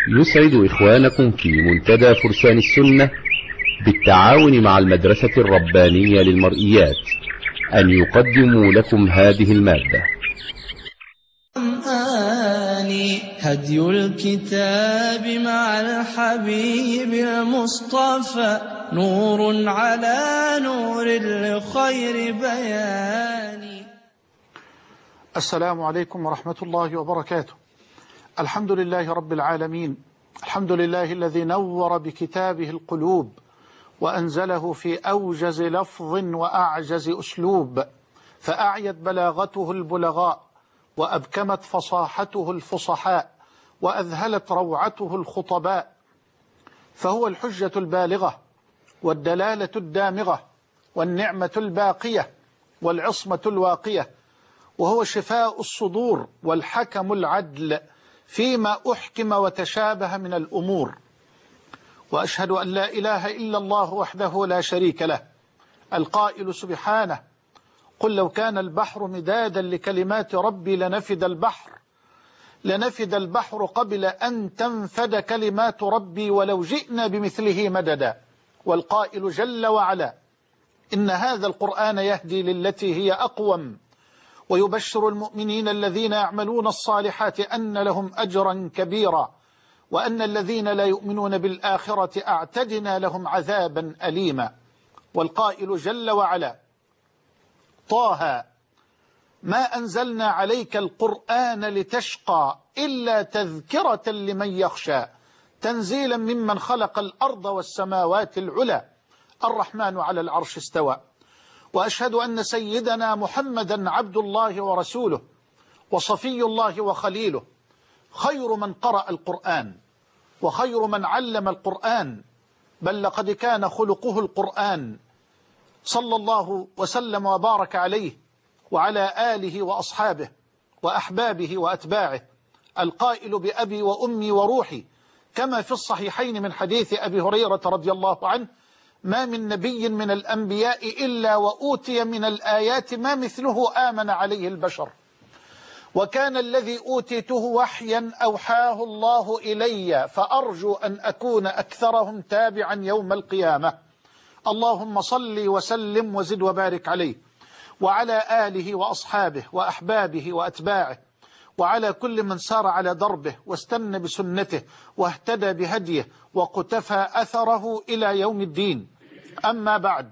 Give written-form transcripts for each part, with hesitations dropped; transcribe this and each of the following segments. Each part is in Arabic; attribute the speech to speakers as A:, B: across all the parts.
A: يسعد إخوانكم في منتدى فرسان السنة بالتعاون مع المدرسة الربانية للمرئيات أن يقدموا لكم هذه المادة.
B: هدي الكتاب مع الحبيب المصطفى نور على نور لخير بيان.
C: السلام عليكم ورحمة الله وبركاته. الحمد لله رب العالمين، الحمد لله الذي نور بكتابه القلوب وأنزله في أوجز لفظ وأعجز أسلوب، فأعيت بلاغته البلغاء وأبكمت فصاحته الفصحاء وأذهلت روعته الخطباء، فهو الحجة البالغة والدلالة الدامغة والنعمة الباقية والعصمة الواقية، وهو شفاء الصدور والحكم العدل فيما أحكم وتشابه من الأمور. وأشهد أن لا إله إلا الله وحده لا شريك له، القائل سبحانه: قل لو كان البحر مدادا لكلمات ربي لنفد البحر قبل أن تنفد كلمات ربي ولو جئنا بمثله مددا. والقائل جل وعلا: إن هذا القرآن يهدي للتي هي أقوم ويبشر المؤمنين الذين يعملون الصالحات أن لهم أجرا كبيرا وأن الذين لا يؤمنون بالآخرة أعتدنا لهم عذابا أليما. والقائل جل وعلا: طه ما أنزلنا عليك القرآن لتشقى إلا تذكرة لمن يخشى تنزيلا ممن خلق الأرض والسماوات العلى الرحمن على العرش استوى. وأشهد أن سيدنا محمدا عبد الله ورسوله وصفي الله وخليله، خير من قرأ القرآن وخير من علم القرآن، بل لقد كان خلقه القرآن، صلى الله وسلم وبارك عليه وعلى آله وأصحابه وأحبابه وأتباعه، القائل بأبي وأمي وروحي كما في الصحيحين من حديث أبي هريرة رضي الله عنه: ما من نبي من الأنبياء إلا وأوتي من الآيات ما مثله آمن عليه البشر، وكان الذي أوتيته وحيا أوحاه الله إلي، فأرجو أن أكون أكثرهم تابعا يوم القيامة. اللهم صل وسلم وزد وبارك عليه وعلى آله وأصحابه وأحبابه وأتباعه وعلى كل من سار على دربه واستنى بسنته واهتدى بهديه وقتفى أثره إلى يوم الدين. أما بعد،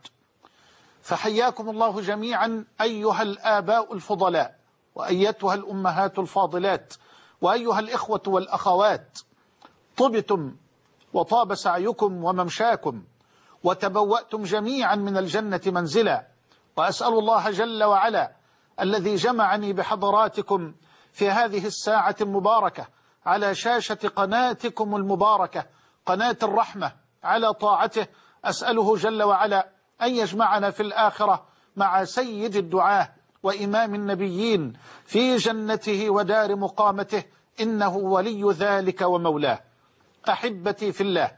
C: فحياكم الله جميعا أيها الآباء الفضلاء وأيتها الأمهات الفاضلات وأيها الإخوة والأخوات، طبتم وطاب سعيكم وممشاكم وتبوأتم جميعا من الجنة منزلا. وأسأل الله جل وعلا الذي جمعني بحضراتكم في هذه الساعة المباركة على شاشة قناتكم المباركة قناة الرحمة على طاعته، أسأله جل وعلا أن يجمعنا في الآخرة مع سيد الدعاة وإمام النبيين في جنته ودار مقامته، إنه ولي ذلك ومولاه. أحبتي في الله،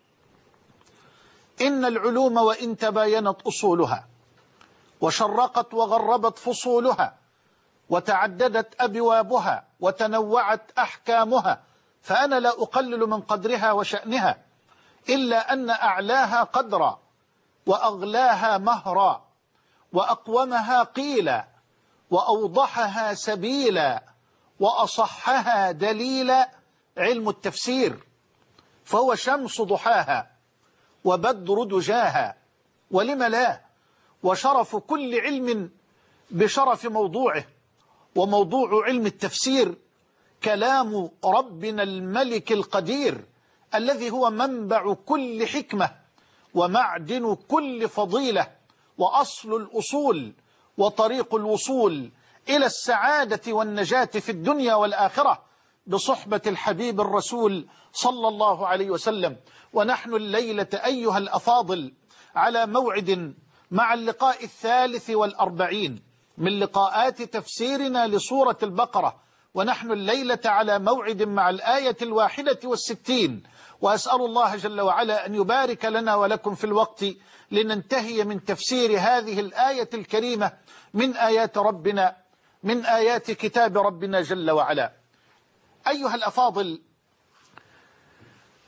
C: إن العلوم وإن تباينت أصولها وشرقت وغربت فصولها وتعددت أبوابها وتنوعت أحكامها، فأنا لا أقلل من قدرها وشأنها، إلا أن أعلاها قدرا وأغلاها مهرا وأقومها قيلا وأوضحها سبيلا وأصحها دليلا علم التفسير، فهو شمس ضحاها وبدر دجاها، ولم لا، وشرف كل علم بشرف موضوعه. وموضوع علم التفسير كلام ربنا الملك القدير الذي هو منبع كل حكمة ومعدن كل فضيلة وأصل الأصول وطريق الوصول إلى السعادة والنجاة في الدنيا والآخرة بصحبة الحبيب الرسول صلى الله عليه وسلم. ونحن الليلة أيها الأفاضل على موعد مع اللقاء 43 من لقاءات تفسيرنا لسورة البقرة، ونحن الليلة على موعد مع الآية 61. وأسأل الله جل وعلا أن يبارك لنا ولكم في الوقت لننتهي من تفسير هذه الآية الكريمة من آيات ربنا، من آيات كتاب ربنا جل وعلا. أيها الأفاضل،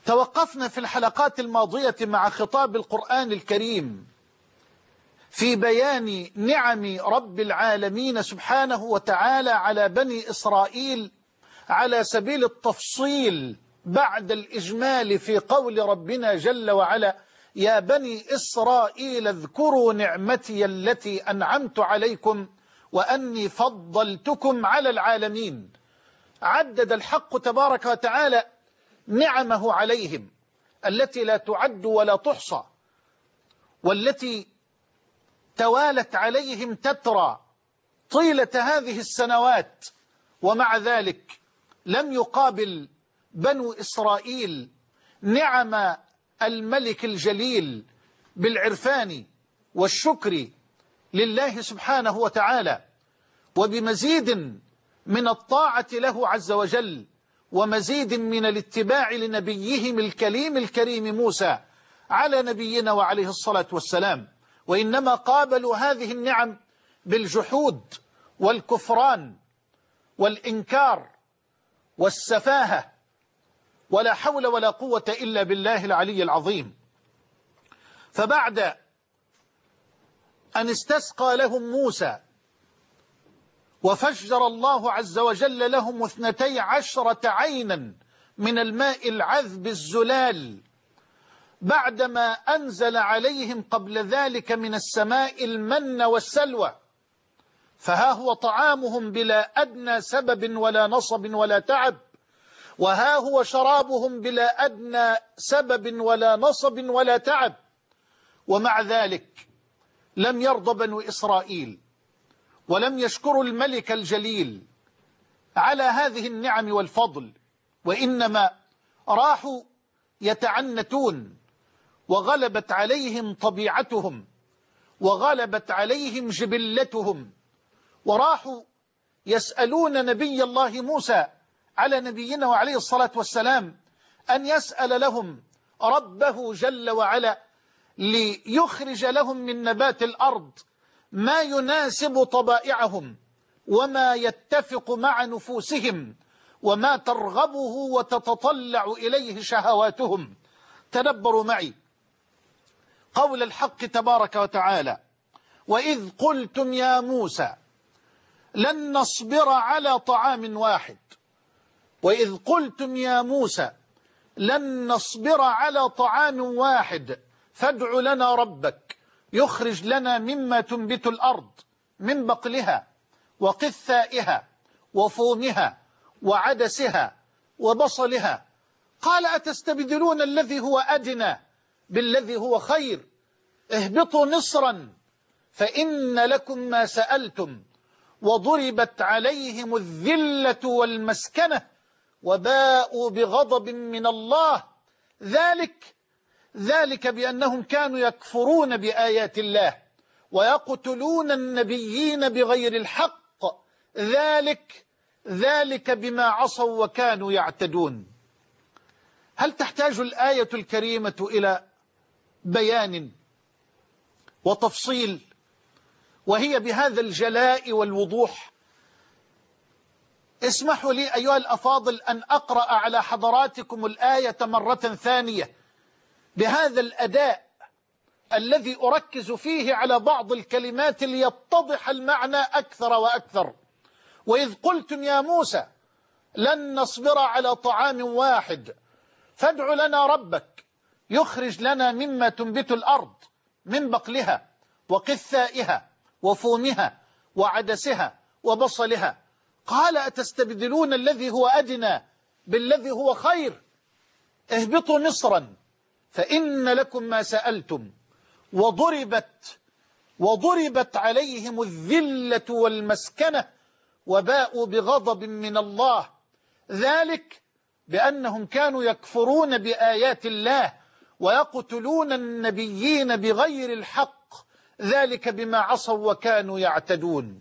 C: توقفنا في الحلقات الماضية مع خطاب القرآن الكريم في بيان نعم رب العالمين سبحانه وتعالى على بني إسرائيل على سبيل التفصيل بعد الإجمال في قول ربنا جل وعلا: يا بني إسرائيل اذكروا نعمتي التي أنعمت عليكم وأني فضلتكم على العالمين. عدد الحق تبارك وتعالى نعمه عليهم التي لا تعد ولا تحصى، والتي توالت عليهم تترى طيلة هذه السنوات، ومع ذلك لم يقابل بنو إسرائيل نعم الملك الجليل بالعرفان والشكر لله سبحانه وتعالى، وبمزيد من الطاعة له عز وجل، ومزيد من الاتباع لنبيهم الكريم موسى على نبينا وعليه الصلاة والسلام. وإنما قابلوا هذه النعم بالجحود والكفران والإنكار والسفاهة، ولا حول ولا قوة إلا بالله العلي العظيم. فبعد أن استسقى لهم موسى وفجر الله عز وجل لهم 12 عينا من الماء العذب الزلال، بعدما أنزل عليهم قبل ذلك من السماء المن والسلوى، فها هو طعامهم بلا أدنى سبب ولا نصب ولا تعب، وها هو شرابهم بلا أدنى سبب ولا نصب ولا تعب. ومع ذلك لم يرضى بنو إسرائيل ولم يشكروا الملك الجليل على هذه النعم والفضل، وإنما راحوا يتعنتون، وغلبت عليهم طبيعتهم وغلبت عليهم جبلتهم، وراحوا يسألون نبي الله موسى على نبينا وعليه الصلاة والسلام أن يسأل لهم ربه جل وعلا ليخرج لهم من نبات الأرض ما يناسب طبائعهم وما يتفق مع نفوسهم وما ترغبه وتتطلع إليه شهواتهم. تدبروا معي قول الحق تبارك وتعالى: وإذ قلتم يا موسى لن نصبر على طعام واحد. وإذ قلتم يا موسى لن نصبر على طعام واحد فادع لنا ربك يخرج لنا مما تنبت الأرض من بقلها وقثائها وفومها وعدسها وبصلها. قال أتستبدلون الذي هو أدنى بالذي هو خير، اهبطوا مصرا فإن لكم ما سألتم وضربت عليهم الذلة والمسكنة وباءوا بغضب من الله، ذلك بأنهم كانوا يكفرون بآيات الله ويقتلون النبيين بغير الحق، ذلك بما عصوا وكانوا يعتدون. هل تحتاج الآية الكريمة إلى بيان وتفصيل وهي بهذا الجلاء والوضوح؟ اسمحوا لي أيها الأفاضل أن أقرأ على حضراتكم الآية مرة ثانية بهذا الأداء الذي أركز فيه على بعض الكلمات ليتضح المعنى أكثر وأكثر. وإذ قلتم يا موسى لن نصبر على طعام واحد فادع لنا ربك يخرج لنا مما تنبت الأرض من بقلها وقثائها وفومها وعدسها وبصلها. قال أتستبدلون الذي هو أدنى بالذي هو خير، اهبطوا مصرا فإن لكم ما سألتم وضربت عليهم الذلة والمسكنة وباءوا بغضب من الله، ذلك بأنهم كانوا يكفرون بآيات الله ويقتلون النبيين بغير الحق، ذلك بما عصوا وكانوا يعتدون.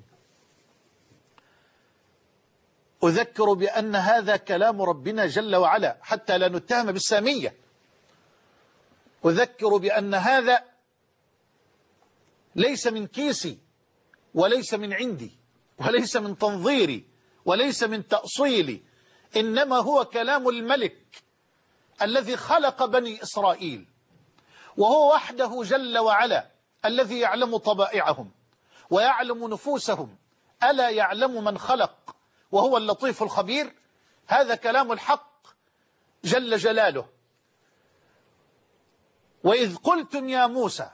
C: أذكر بأن هذا كلام ربنا جل وعلا حتى لا نتهم بالسامية. أذكر بأن هذا ليس من كيسي وليس من عندي وليس من تنظيري وليس من تأصيلي، إنما هو كلام الملك الذي خلق بني إسرائيل، وهو وحده جل وعلا الذي يعلم طبائعهم ويعلم نفوسهم. ألا يعلم من خلق وهو اللطيف الخبير؟ هذا كلام الحق جل جلاله. وإذ قلتم يا موسى،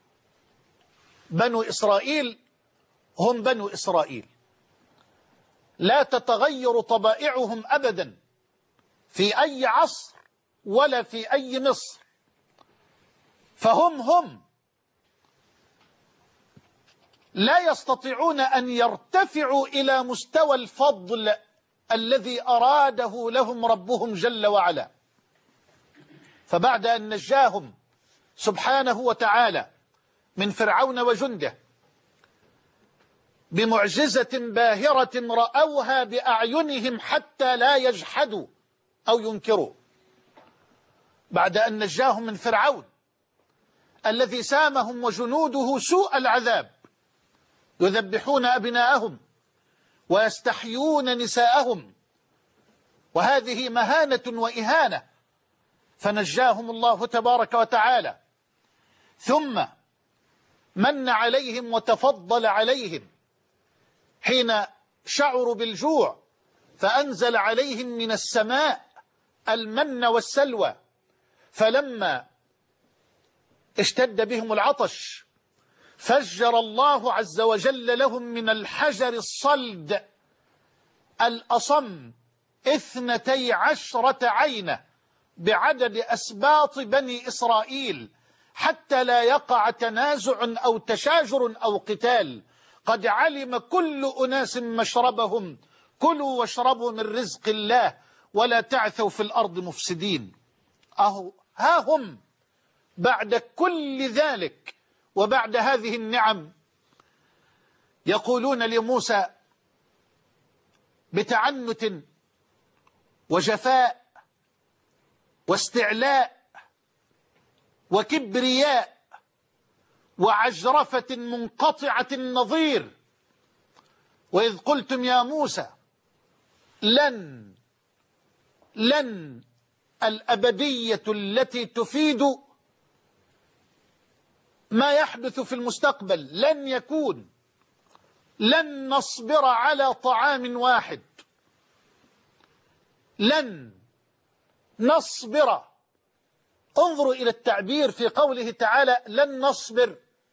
C: بنو إسرائيل هم بنو إسرائيل، لا تتغير طبائعهم أبدا في أي عصر ولا في أي مصر، فهم لا يستطيعون أن يرتفعوا إلى مستوى الفضل الذي أراده لهم ربهم جل وعلا. فبعد أن نجاهم سبحانه وتعالى من فرعون وجنده بمعجزة باهرة رأوها بأعينهم حتى لا يجحدوا أو ينكروا، بعد أن نجاهم من فرعون الذي سامهم وجنوده سوء العذاب، يذبحون أبناءهم ويستحيون نساءهم، وهذه مهانة وإهانة، فنجاهم الله تبارك وتعالى، ثم من عليهم وتفضل عليهم حين شعروا بالجوع، فأنزل عليهم من السماء المن والسلوى، فلما اشتد بهم العطش فجر الله عز وجل لهم من الحجر الصلد الأصم 12 عينة بعدد أسباط بني إسرائيل، حتى لا يقع تنازع أو تشاجر أو قتال. قد علم كل أناس مشربهم، كلوا واشربوا من رزق الله ولا تعثوا في الأرض مفسدين. ها هم بعد كل ذلك وبعد هذه النعم يقولون لموسى بتعنت وجفاء واستعلاء وكبرياء وعجرفة منقطعة النظير: وإذ قلتم يا موسى لن الأبدية التي تفيد ما يحدث في المستقبل، لن يكون، لن نصبر على طعام واحد، لن نصبر. انظروا إلى التعبير في قوله تعالى لن نصبر،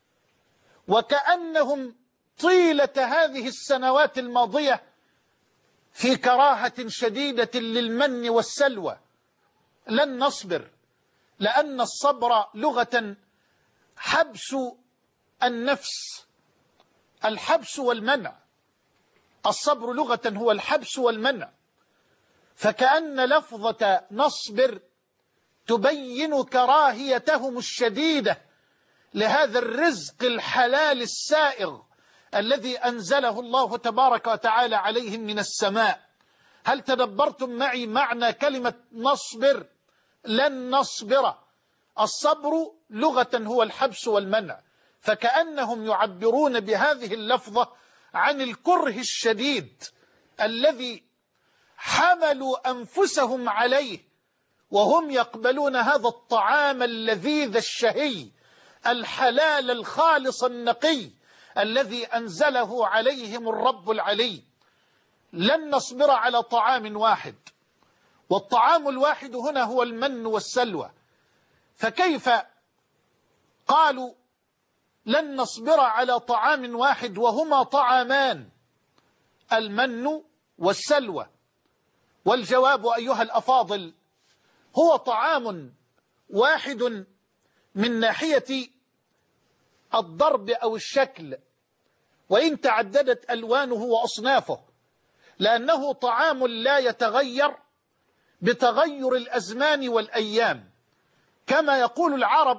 C: وكأنهم طيلة هذه السنوات الماضية في كراهة شديدة للمن والسلوى. لن نصبر، لأن الصبر لغة حبس النفس، الحبس والمنع. الصبر لغة هو الحبس والمنع، فكأن لفظة نصبر تبين كراهيتهم الشديدة لهذا الرزق الحلال السائغ الذي أنزله الله تبارك وتعالى عليهم من السماء. هل تدبرتم معي معنى كلمة نصبر؟ لن نصبر. الصبر لغة هو الحبس والمنع، فكأنهم يعبرون بهذه اللفظة عن الكره الشديد الذي حملوا أنفسهم عليه وهم يقبلون هذا الطعام اللذيذ الشهي الحلال الخالص النقي الذي أنزله عليهم الرب العلي. لن نصبر على طعام واحد، والطعام الواحد هنا هو المن والسلوى. فكيف قالوا لن نصبر على طعام واحد وهما طعامان، المن والسلوى؟ والجواب أيها الأفاضل هو طعام واحد من ناحية الضرب أو الشكل، وإن تعددت ألوانه وأصنافه، لأنه طعام لا يتغير بتغير الأزمان والأيام. كما يقول العرب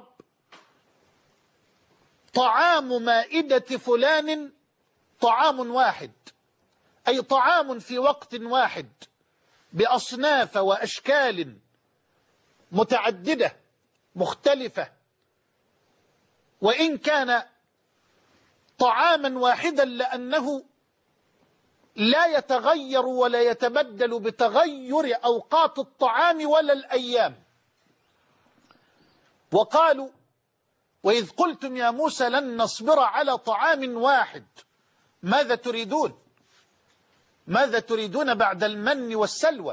C: طعام مائدة فلان طعام واحد، أي طعام في وقت واحد بأصناف وأشكال متعددة مختلفة، وإن كان طعاما واحدا لأنه لا يتغير ولا يتبدل بتغير أوقات الطعام ولا الأيام. وقالوا وإذ قلتم يا موسى لن نصبر على طعام واحد ماذا تريدون؟ ماذا تريدون بعد المن والسلوى؟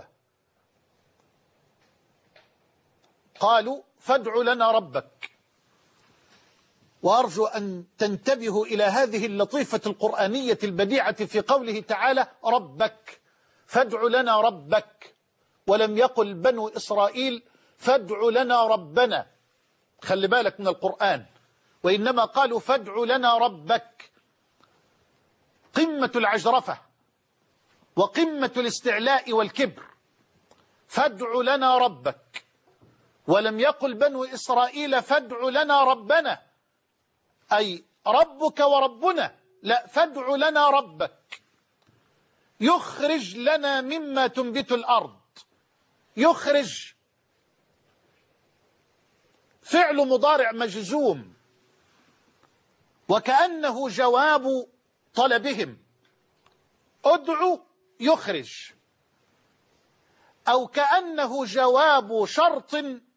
C: قالوا فادع لنا ربك. وأرجو أن تنتبهوا إلى هذه اللطيفة القرآنية البديعة في قوله تعالى ربك، فادع لنا ربك، ولم يقل بنو إسرائيل فادع لنا ربنا، خلي بالك من القرآن، وإنما قالوا فادع لنا ربك. قمة العجرفة وقمة الاستعلاء والكبر، فادع لنا ربك، ولم يقل بنو إسرائيل فادع لنا ربنا أي ربك وربنا، لا، فادع لنا ربك يخرج لنا مما تنبت الأرض. يخرج فعل مضارع مجزوم، وكأنه جواب طلبهم، ادعو يخرج، أو كأنه جواب شرط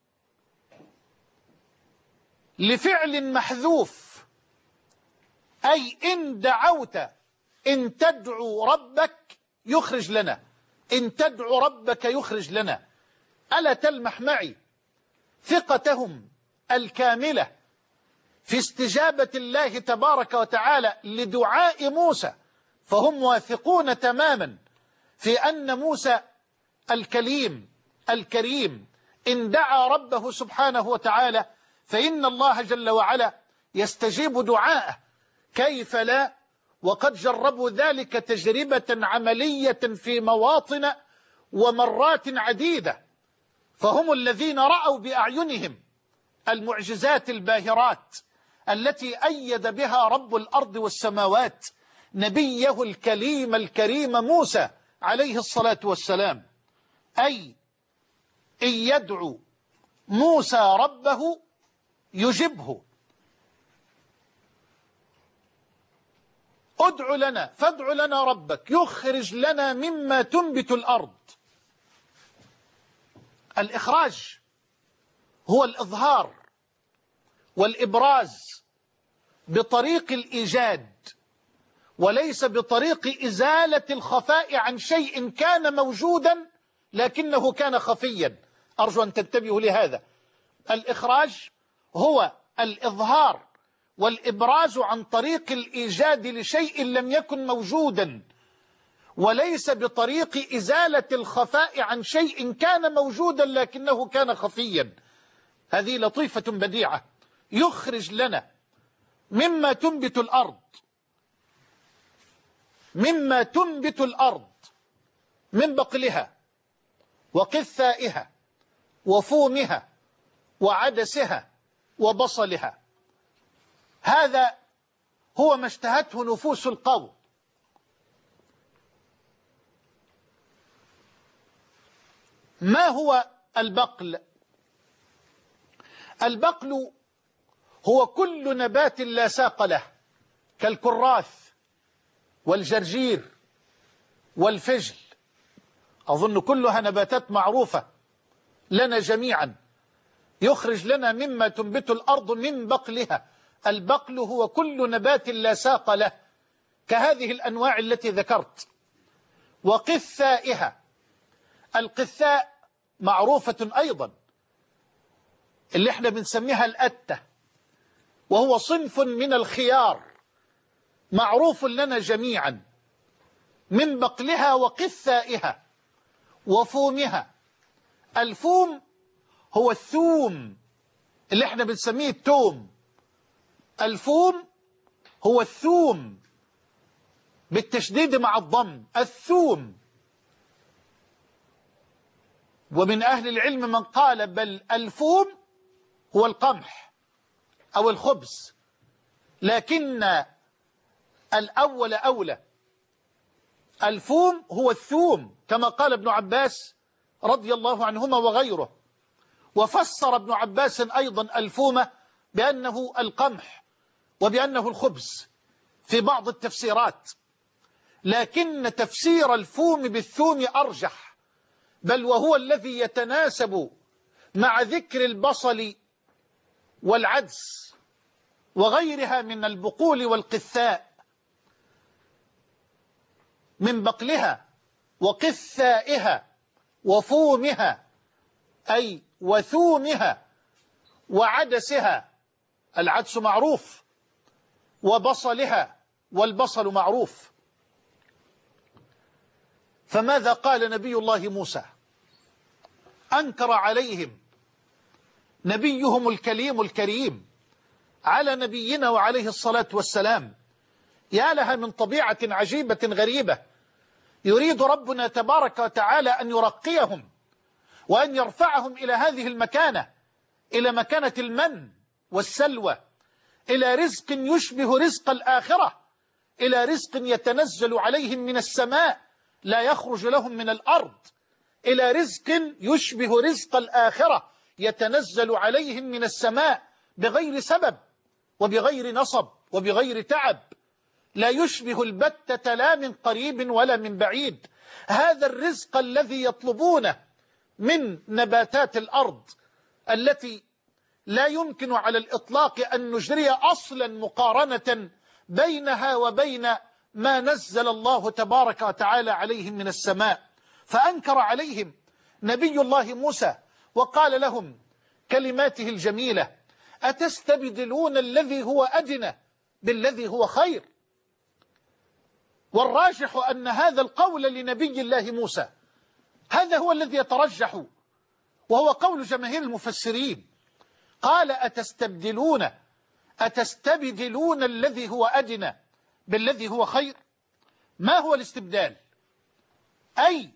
C: لفعل محذوف، أي إن دعوت، إن تدعو ربك يخرج لنا، إن تدعو ربك يخرج لنا. ألا تلمح معي ثقتهم الكاملة في استجابة الله تبارك وتعالى لدعاء موسى، فهم واثقون تماما في أن موسى الكليم الكريم إن دعا ربه سبحانه وتعالى فإن الله جل وعلا يستجيب دعاءه. كيف لا؟ وقد جربوا ذلك تجربة عملية في مواطن ومرات عديدة، فهم الذين رأوا بأعينهم المعجزات الباهرات التي أيد بها رب الأرض والسماوات نبيه الكليم الكريم موسى عليه الصلاة والسلام. أي إن يدعو موسى ربه يجبه. ادع لنا، فادع لنا ربك يخرج لنا مما تنبت الأرض. الإخراج هو الإظهار والإبراز بطريق الإيجاد، وليس بطريق إزالة الخفاء عن شيء كان موجودا لكنه كان خفيا. أرجو أن تنتبهوا لهذا. الإخراج هو الإظهار والإبراز عن طريق الإيجاد لشيء لم يكن موجودا، وليس بطريق إزالة الخفاء عن شيء كان موجودا لكنه كان خفيا. هذه لطيفة بديعة. يخرج لنا مما تنبت الأرض، مما تنبت الأرض من بقلها وقثائها وفومها وعدسها وبصلها. هذا هو ما اشتهته نفوس القوم. ما هو البقل؟ البقل هو كل نبات لا ساق له، كالكراث والجرجير والفجل، أظن كلها نباتات معروفة لنا جميعا. يخرج لنا مما تنبت الأرض من بقلها. البقل هو كل نبات لا ساق له كهذه الأنواع التي ذكرت. وقثائها، القثاء معروفة أيضا اللي احنا بنسميها الأتة، وهو صنف من الخيار معروف لنا جميعا. من بقلها وقثائها وفومها. الفوم هو الثوم اللي احنا بنسميه التوم. الفوم هو الثوم بالتشديد مع الضم، الثوم. ومن أهل العلم من قال بل الفوم هو القمح أو الخبز، لكن الأول أولى. الفوم هو الثوم كما قال ابن عباس رضي الله عنهما وغيره. وفسر ابن عباس أيضا الفوم بأنه القمح وبأنه الخبز في بعض التفسيرات، لكن تفسير الفوم بالثوم أرجح، بل وهو الذي يتناسب مع ذكر البصل والعدس وغيرها من البقول والقثاء، من بقلها وقثائها وفومها أي وثومها وعدسها، العدس معروف، وبصلها والبصل معروف. فماذا قال نبي الله موسى؟ أنكر عليهم نبيهم الكليم الكريم على نبينا وعليه الصلاة والسلام. يا لها من طبيعة عجيبة غريبة، يريد ربنا تبارك وتعالى أن يرقيهم وأن يرفعهم إلى هذه المكانة، إلى مكانة المن والسلوى، إلى رزق يشبه رزق الآخرة، إلى رزق يتنزل عليهم من السماء لا يخرج لهم من الأرض، إلى رزق يشبه رزق الآخرة يتنزل عليهم من السماء بغير سبب وبغير نصب وبغير تعب، لا يشبه البتة لا من قريب ولا من بعيد. هذا الرزق الذي يطلبونه من نباتات الأرض التي لا يمكن على الإطلاق أن نجري أصلا مقارنة بينها وبين ما نزل الله تبارك وتعالى عليهم من السماء. فأنكر عليهم نبي الله موسى وقال لهم كلماته الجميلة: أتستبدلون الذي هو أدنى بالذي هو خير؟ والراجح أن هذا القول لنبي الله موسى هذا هو الذي يترجح، وهو قول جماهير المفسرين. قال أتستبدلون الذي هو أدنى بالذي هو خير. ما هو الاستبدال؟ أي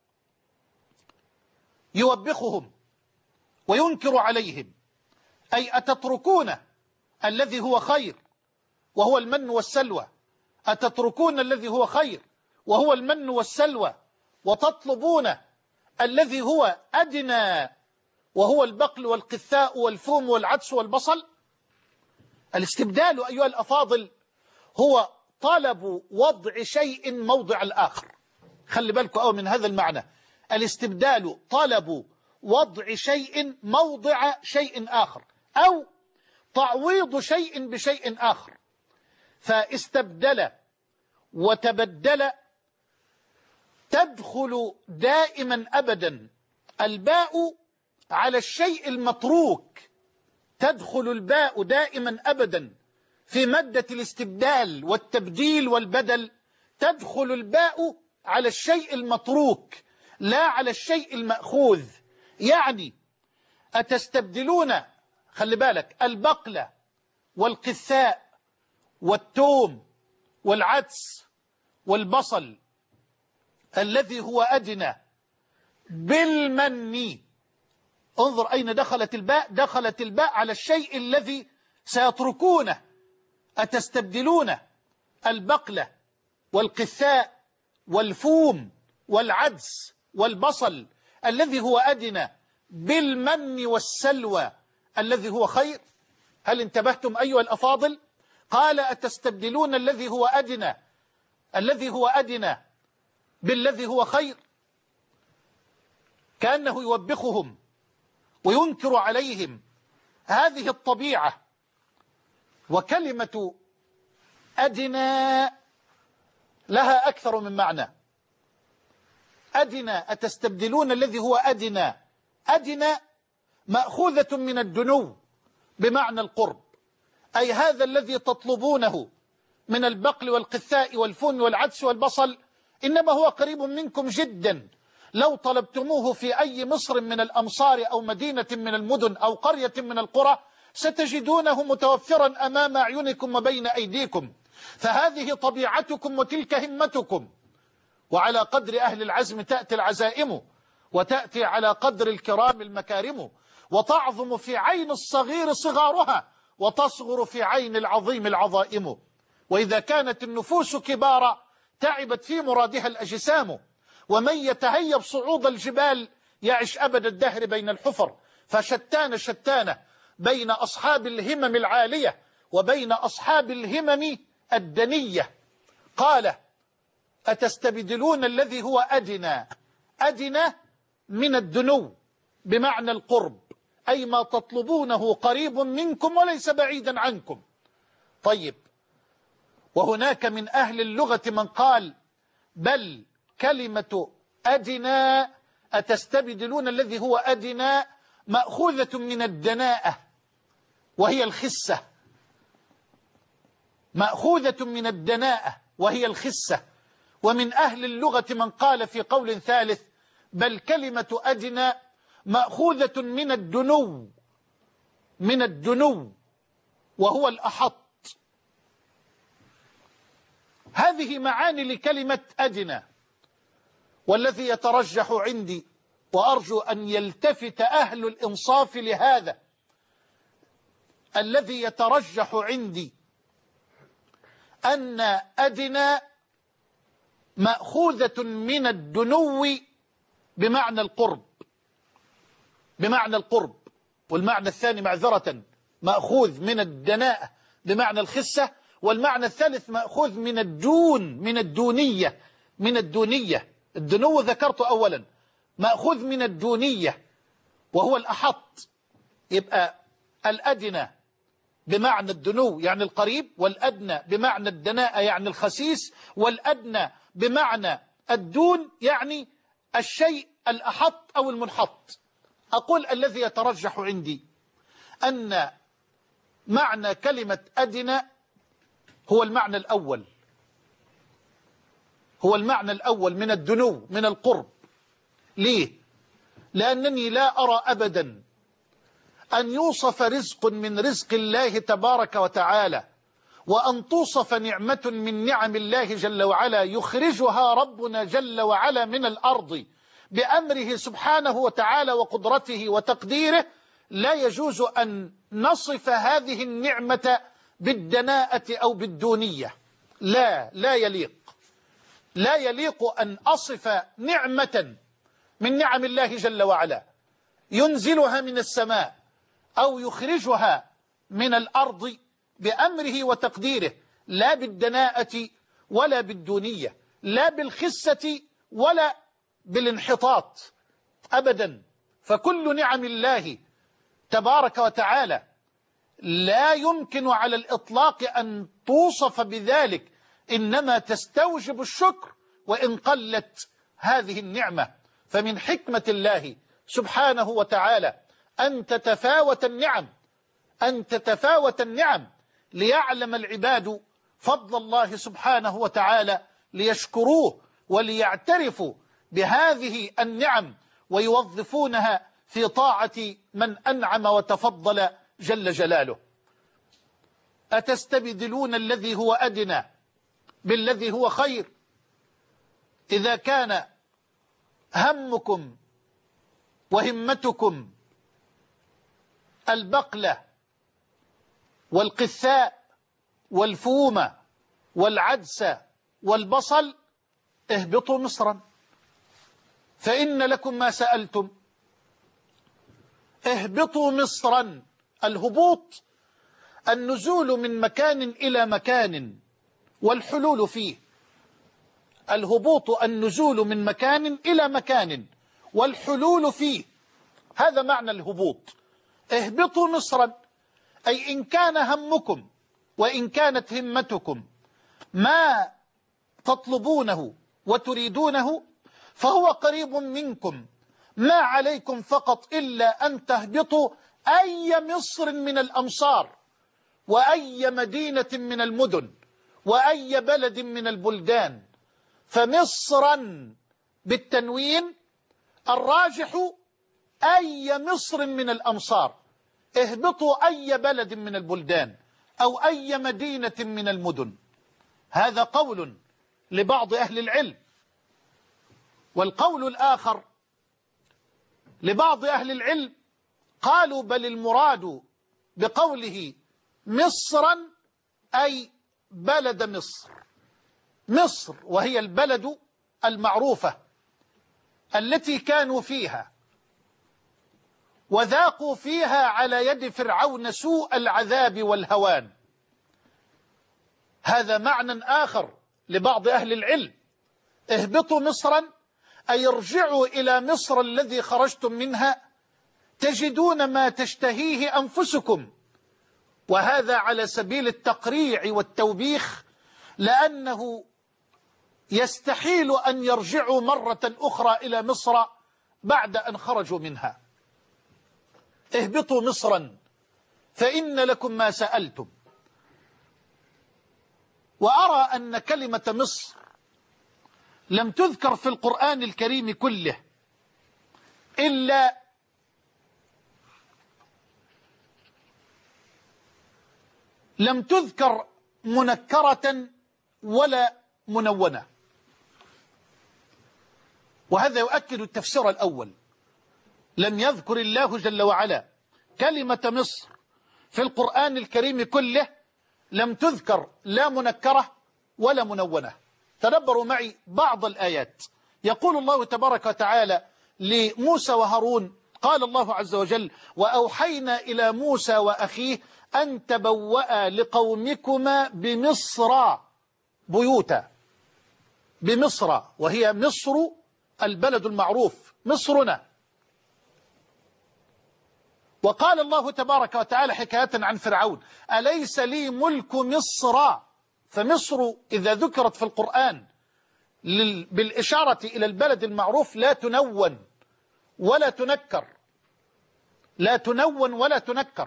C: يوبخهم وينكر عليهم، أي أتتركون الذي هو خير وهو المن والسلوى، أتتركون الذي هو خير وهو المن والسلوى وتطلبون الذي هو أدنى وهو البقل والقثاء والفوم والعدس والبصل؟ الاستبدال أيها الأفاضل هو طلب وضع شيء موضع الآخر. خلي بالكم من هذا المعنى. الاستبدال طلب وضع شيء موضع شيء آخر، أو تعويض شيء بشيء آخر. فاستبدل وتبدل تدخل دائما أبدا الباء على الشيء المتروك، تدخل الباء دائما أبدا في مادة الاستبدال والتبديل والبدل، تدخل الباء على الشيء المتروك لا على الشيء المأخوذ. يعني أتستبدلون، خلي بالك، البقلة والقثاء والثوم والعدس والبصل الذي هو أدنى بالمن. انظر أين دخلت الباء، دخلت الباء على الشيء الذي سيتركونه. أتستبدلون البقلة والقثاء والفوم والعدس والبصل الذي هو أدنى بالمن والسلوى الذي هو خير؟ هل انتبهتم أيها الأفاضل؟ قال أتستبدلون الذي هو أدنى بالذي هو خير، كأنه يوبخهم وينكر عليهم هذه الطبيعة. وكلمة أدنى لها أكثر من معنى. أدنى، أتستبدلون الذي هو أدنى، أدنى مأخوذة من الدنو بمعنى القرب، أي هذا الذي تطلبونه من البقل والقثاء والفون والعدس والبصل إنما هو قريب منكم جدا. لو طلبتموه في أي مصر من الأمصار أو مدينة من المدن أو قرية من القرى ستجدونه متوفرا أمام أعينكم وبين أيديكم. فهذه طبيعتكم وتلك همتكم، وعلى قدر أهل العزم تأتي العزائم، وتأتي على قدر الكرام المكارم، وتعظم في عين الصغير صغارها، وتصغر في عين العظيم العظائم. وإذا كانت النفوس كبارا تعبت في مرادها الأجسام، ومن يتهيب صعود الجبال يعش أبد الدهر بين الحفر. فشتان بين أصحاب الهمم العالية وبين أصحاب الهمم الدنية. قال أتستبدلون الذي هو أدنى، أدنى من الدنو بمعنى القرب، أي ما تطلبونه قريب منكم وليس بعيدا عنكم. طيب، وهناك من أهل اللغة من قال بل كلمة أدنى أتستبدلون الذي هو أدنى مأخوذة من الدناءة وهي الخسة، مأخوذة من الدناءة وهي الخسة. ومن أهل اللغة من قال في قول ثالث بل كلمة أدنى مأخوذة من الدنو، من الدنو وهو الأحط. هذه معاني لكلمة أدنى، والذي يترجح عندي وأرجو أن يلتفت أهل الإنصاف لهذا، الذي يترجح عندي أن أدنى مأخوذة من الدنو بمعنى القرب، بمعنى القرب، والمعنى الثاني معذرة مأخوذ من الدناءة بمعنى الخسة، والمعنى الثالث مأخوذ من الدون، من الدونية، من الدونية. الدنو ذكرته أولا، مأخوذ من الدونية وهو الأحط. يبقى الأدنى بمعنى الدنو يعني القريب، والأدنى بمعنى الدناءة يعني الخسيس، والأدنى بمعنى الدون يعني الشيء الأحط أو المنحط. أقول الذي يترجح عندي أن معنى كلمة أدنى هو المعنى الأول، هو المعنى الأول من الدنو، من القرب. ليه؟ لأنني لا أرى أبدا أن يوصف رزق من رزق الله تبارك وتعالى، وأن توصف نعمة من نعم الله جل وعلا يخرجها ربنا جل وعلا من الأرض بأمره سبحانه وتعالى وقدرته وتقديره، لا يجوز أن نصف هذه النعمة بالدناءة أو بالدونية. لا يليق، لا يليق أن أصف نعمة من نعم الله جل وعلا ينزلها من السماء أو يخرجها من الأرض بأمره وتقديره، لا بالدناءة ولا بالدونية، لا بالخسة ولا بالانحطاط أبدا. فكل نعم الله تبارك وتعالى لا يمكن على الإطلاق أن توصف بذلك، إنما تستوجب الشكر وإن قلت هذه النعمة. فمن حكمة الله سبحانه وتعالى أن تتفاوت النعم، أن تتفاوت النعم ليعلم العباد فضل الله سبحانه وتعالى ليشكروه وليعترفوا بهذه النعم ويوظفونها في طاعة من أنعم وتفضل جل جلاله. أتستبدلون الذي هو أدنى بالذي هو خير؟ إذا كان همكم وهمتكم البقلة والقثاء والفومة والعدس والبصل، اهبطوا مصرا فإن لكم ما سألتم. اهبطوا مصرا، الهبوط النزول من مكان إلى مكان والحلول فيه. الهبوط النزول من مكان إلى مكان والحلول فيه، هذا معنى الهبوط. اهبطوا مصرا أي إن كان همكم وإن كانت همتكم ما تطلبونه وتريدونه فهو قريب منكم، ما عليكم فقط إلا أن تهبطوا أي مصر من الأمصار وأي مدينة من المدن وأي بلد من البلدان. فمصرا بالتنوين الراجح أي مصر من الأمصار، اهبطوا أي بلد من البلدان أو أي مدينة من المدن. هذا قول لبعض أهل العلم. والقول الآخر لبعض أهل العلم قالوا بل المراد بقوله مصرا أي بلد مصر، مصر وهي البلد المعروفة التي كانوا فيها وذاقوا فيها على يد فرعون سوء العذاب والهوان. هذا معنى آخر لبعض أهل العلم. اهبطوا مصرا أي ارجعوا إلى مصر الذي خرجتم منها تجدون ما تشتهيه أنفسكم، وهذا على سبيل التقريع والتوبيخ، لأنه يستحيل أن يرجعوا مرة أخرى إلى مصر بعد أن خرجوا منها. اهبطوا مصرا فإن لكم ما سألتم. وأرى أن كلمة مصر لم تذكر في القرآن الكريم كله إلا لم تذكر منكرة ولا منونة، وهذا يؤكد التفسير الأول. لم يذكر الله جل وعلا كلمة مصر في القرآن الكريم كله، لم تذكر لا منكرة ولا منونة. تدبروا معي بعض الآيات. يقول الله تبارك وتعالى لموسى وهارون، قال الله عز وجل: وأوحينا إلى موسى وأخيه أن تبوأ لقومكما بمصر بيوتا. بمصر، وهي مصر البلد المعروف، مصرنا. وقال الله تبارك وتعالى حكاية عن فرعون: أليس لي ملك مصر؟ فمصر إذا ذكرت في القرآن بالإشارة إلى البلد المعروف لا تنون ولا تنكر، لا تنون ولا تنكر.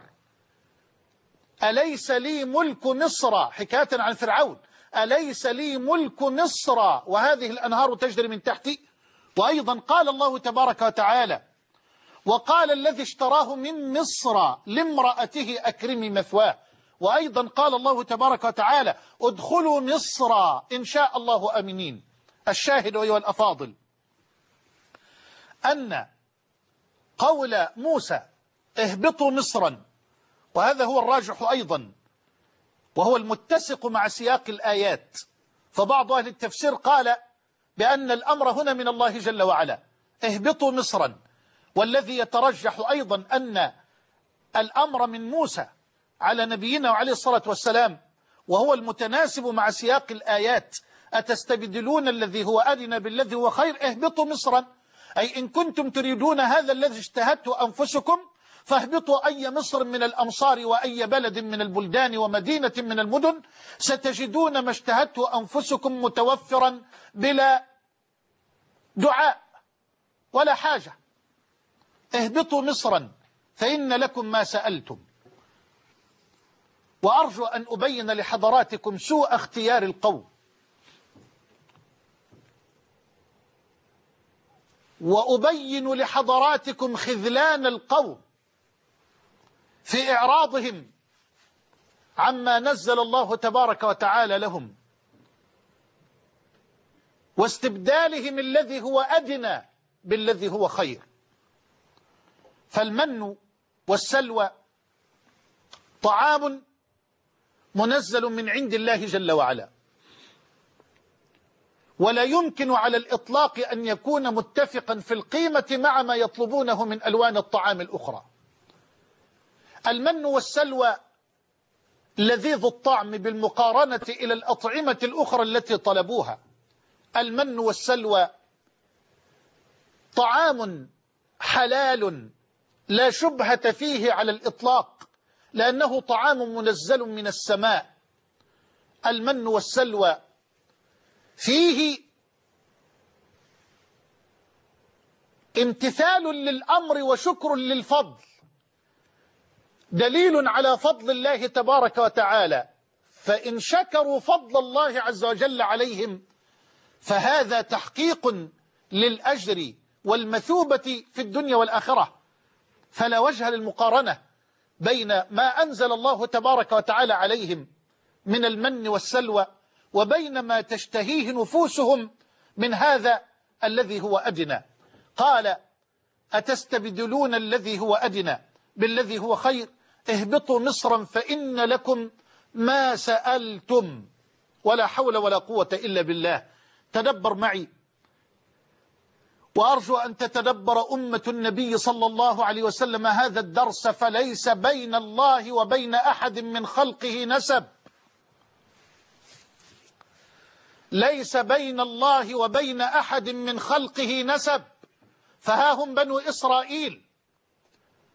C: أليس لي ملك مصر، حكاية عن فرعون: أليس لي ملك مصر وهذه الأنهار تجري من تحتي. وأيضا قال الله تبارك وتعالى: وقال الذي اشتراه من مصر لامرأته أكرمي مثواه. وأيضا قال الله تبارك وتعالى: ادخلوا مصر إن شاء الله آمنين. الشاهد أيها الأفاضل أن قول موسى اهبطوا مصرا، وهذا هو الراجح أيضا وهو المتسق مع سياق الآيات، فبعض أهل التفسير قال بأن الأمر هنا من الله جل وعلا، اهبطوا مصرا. والذي يترجح أيضا أن الأمر من موسى على نبينا وعليه الصلاة والسلام، وهو المتناسب مع سياق الآيات: أتستبدلون الذي هو أدنى بالذي هو خير، اهبطوا مصرا، أي إن كنتم تريدون هذا الذي اشتهته أنفسكم فاهبطوا أي مصر من الأمصار وأي بلد من البلدان ومدينة من المدن، ستجدون ما اشتهته أنفسكم متوفرا بلا دعاء ولا حاجة. اهبطوا مصرا فإن لكم ما سألتم. وأرجو أن أبين لحضراتكم سوء اختيار القوم، وأبين لحضراتكم خذلان القوم في إعراضهم عما نزل الله تبارك وتعالى لهم، واستبدالهم الذي هو أدنى بالذي هو خير. فالمن والسلوى طعام منزل من عند الله جل وعلا، ولا يمكن على الإطلاق أن يكون متفقا في القيمة مع ما يطلبونه من ألوان الطعام الأخرى. المن والسلوى لذيذ الطعم بالمقارنة إلى الأطعمة الأخرى التي طلبوها. المن والسلوى طعام حلال لا شبهة فيه على الإطلاق، لأنه طعام منزل من السماء. المن والسلوى فيه امتثال للأمر وشكر للفضل، دليل على فضل الله تبارك وتعالى. فإن شكروا فضل الله عز وجل عليهم فهذا تحقيق للأجر والمثوبة في الدنيا والآخرة، فلا وجه للمقارنة بين ما أنزل الله تبارك وتعالى عليهم من المن والسلوى وبين ما تشتهيه نفوسهم من هذا الذي هو أدنى. قال: أتستبدلون الذي هو أدنى بالذي هو خير، اهبطوا مصرا فإن لكم ما سألتم. ولا حول ولا قوة إلا بالله. تدبر معي، وأرجو أن تتدبر أمة النبي صلى الله عليه وسلم هذا الدرس، فليس بين الله وبين أحد من خلقه نسب، ليس بين الله وبين أحد من خلقه نسب. فها هم بنو إسرائيل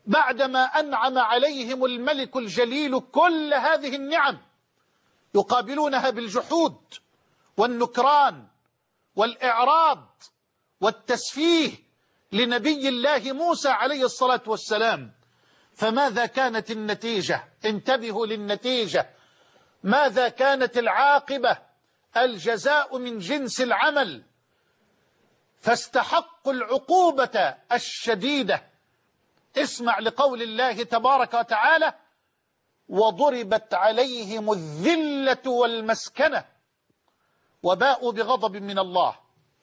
C: بعدما أنعم عليهم الملك الجليل كل هذه النعم يقابلونها بالجحود والنكران والإعراض والتسفيه لنبي الله موسى عليه الصلاة والسلام. فماذا كانت النتيجة؟ انتبهوا للنتيجة. ماذا كانت العاقبة؟ الجزاء من جنس العمل، فاستحقوا العقوبة الشديدة. اسمع لقول الله تبارك وتعالى: وضربت عليهم الذلة والمسكنة وباءوا بغضب من الله.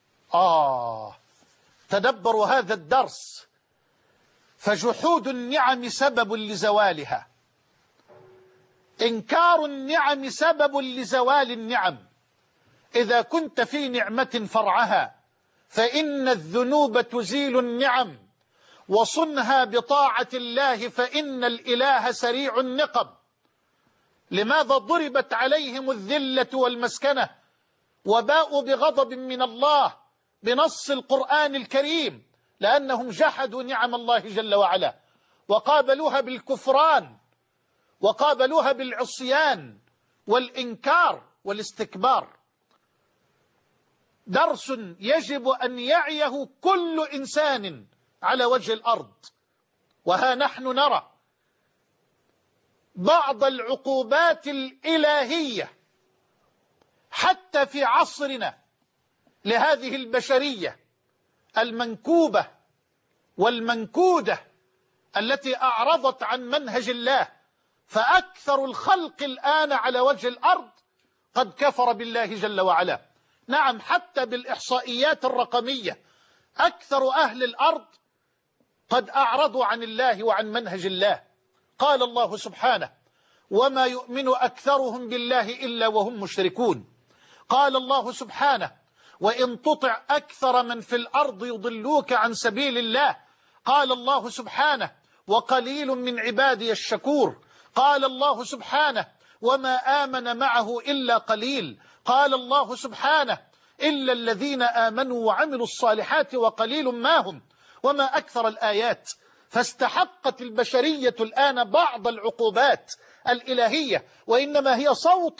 C: تدبروا هذا الدرس. فجحود النعم سبب لزوالها، إنكار النعم سبب لزوال النعم. إذا كنت في نعمة فرعها فإن الذنوب تزيل النعم، وصنها بطاعة الله فإن الإله سريع النقم. لماذا ضربت عليهم الذلة والمسكنة وباءوا بغضب من الله بنص القرآن الكريم؟ لأنهم جحدوا نعم الله جل وعلا وقابلوها بالكفران وقابلوها بالعصيان والإنكار والاستكبار. درس يجب أن يعيه كل إنسان على وجه الأرض. وها نحن نرى بعض العقوبات الإلهية حتى في عصرنا لهذه البشرية المنكوبة والمنكودة التي أعرضت عن منهج الله. فأكثر الخلق الآن على وجه الأرض قد كفر بالله جل وعلا. نعم، حتى بالإحصائيات الرقمية أكثر أهل الأرض قد أعرضوا عن الله وعن منهج الله. قال الله سبحانه: وما يؤمن أكثرهم بالله إلا وهم مشركون. قال الله سبحانه: وإن تطع أكثر من في الأرض يضلوك عن سبيل الله. قال الله سبحانه: وقليل من عبادي الشكور. قال الله سبحانه: وما آمن معه إلا قليل. قال الله سبحانه: إلا الذين آمنوا وعملوا الصالحات وقليل ما هم. وما أكثر الآيات. فاستحقت البشرية الآن بعض العقوبات الإلهية، وإنما هي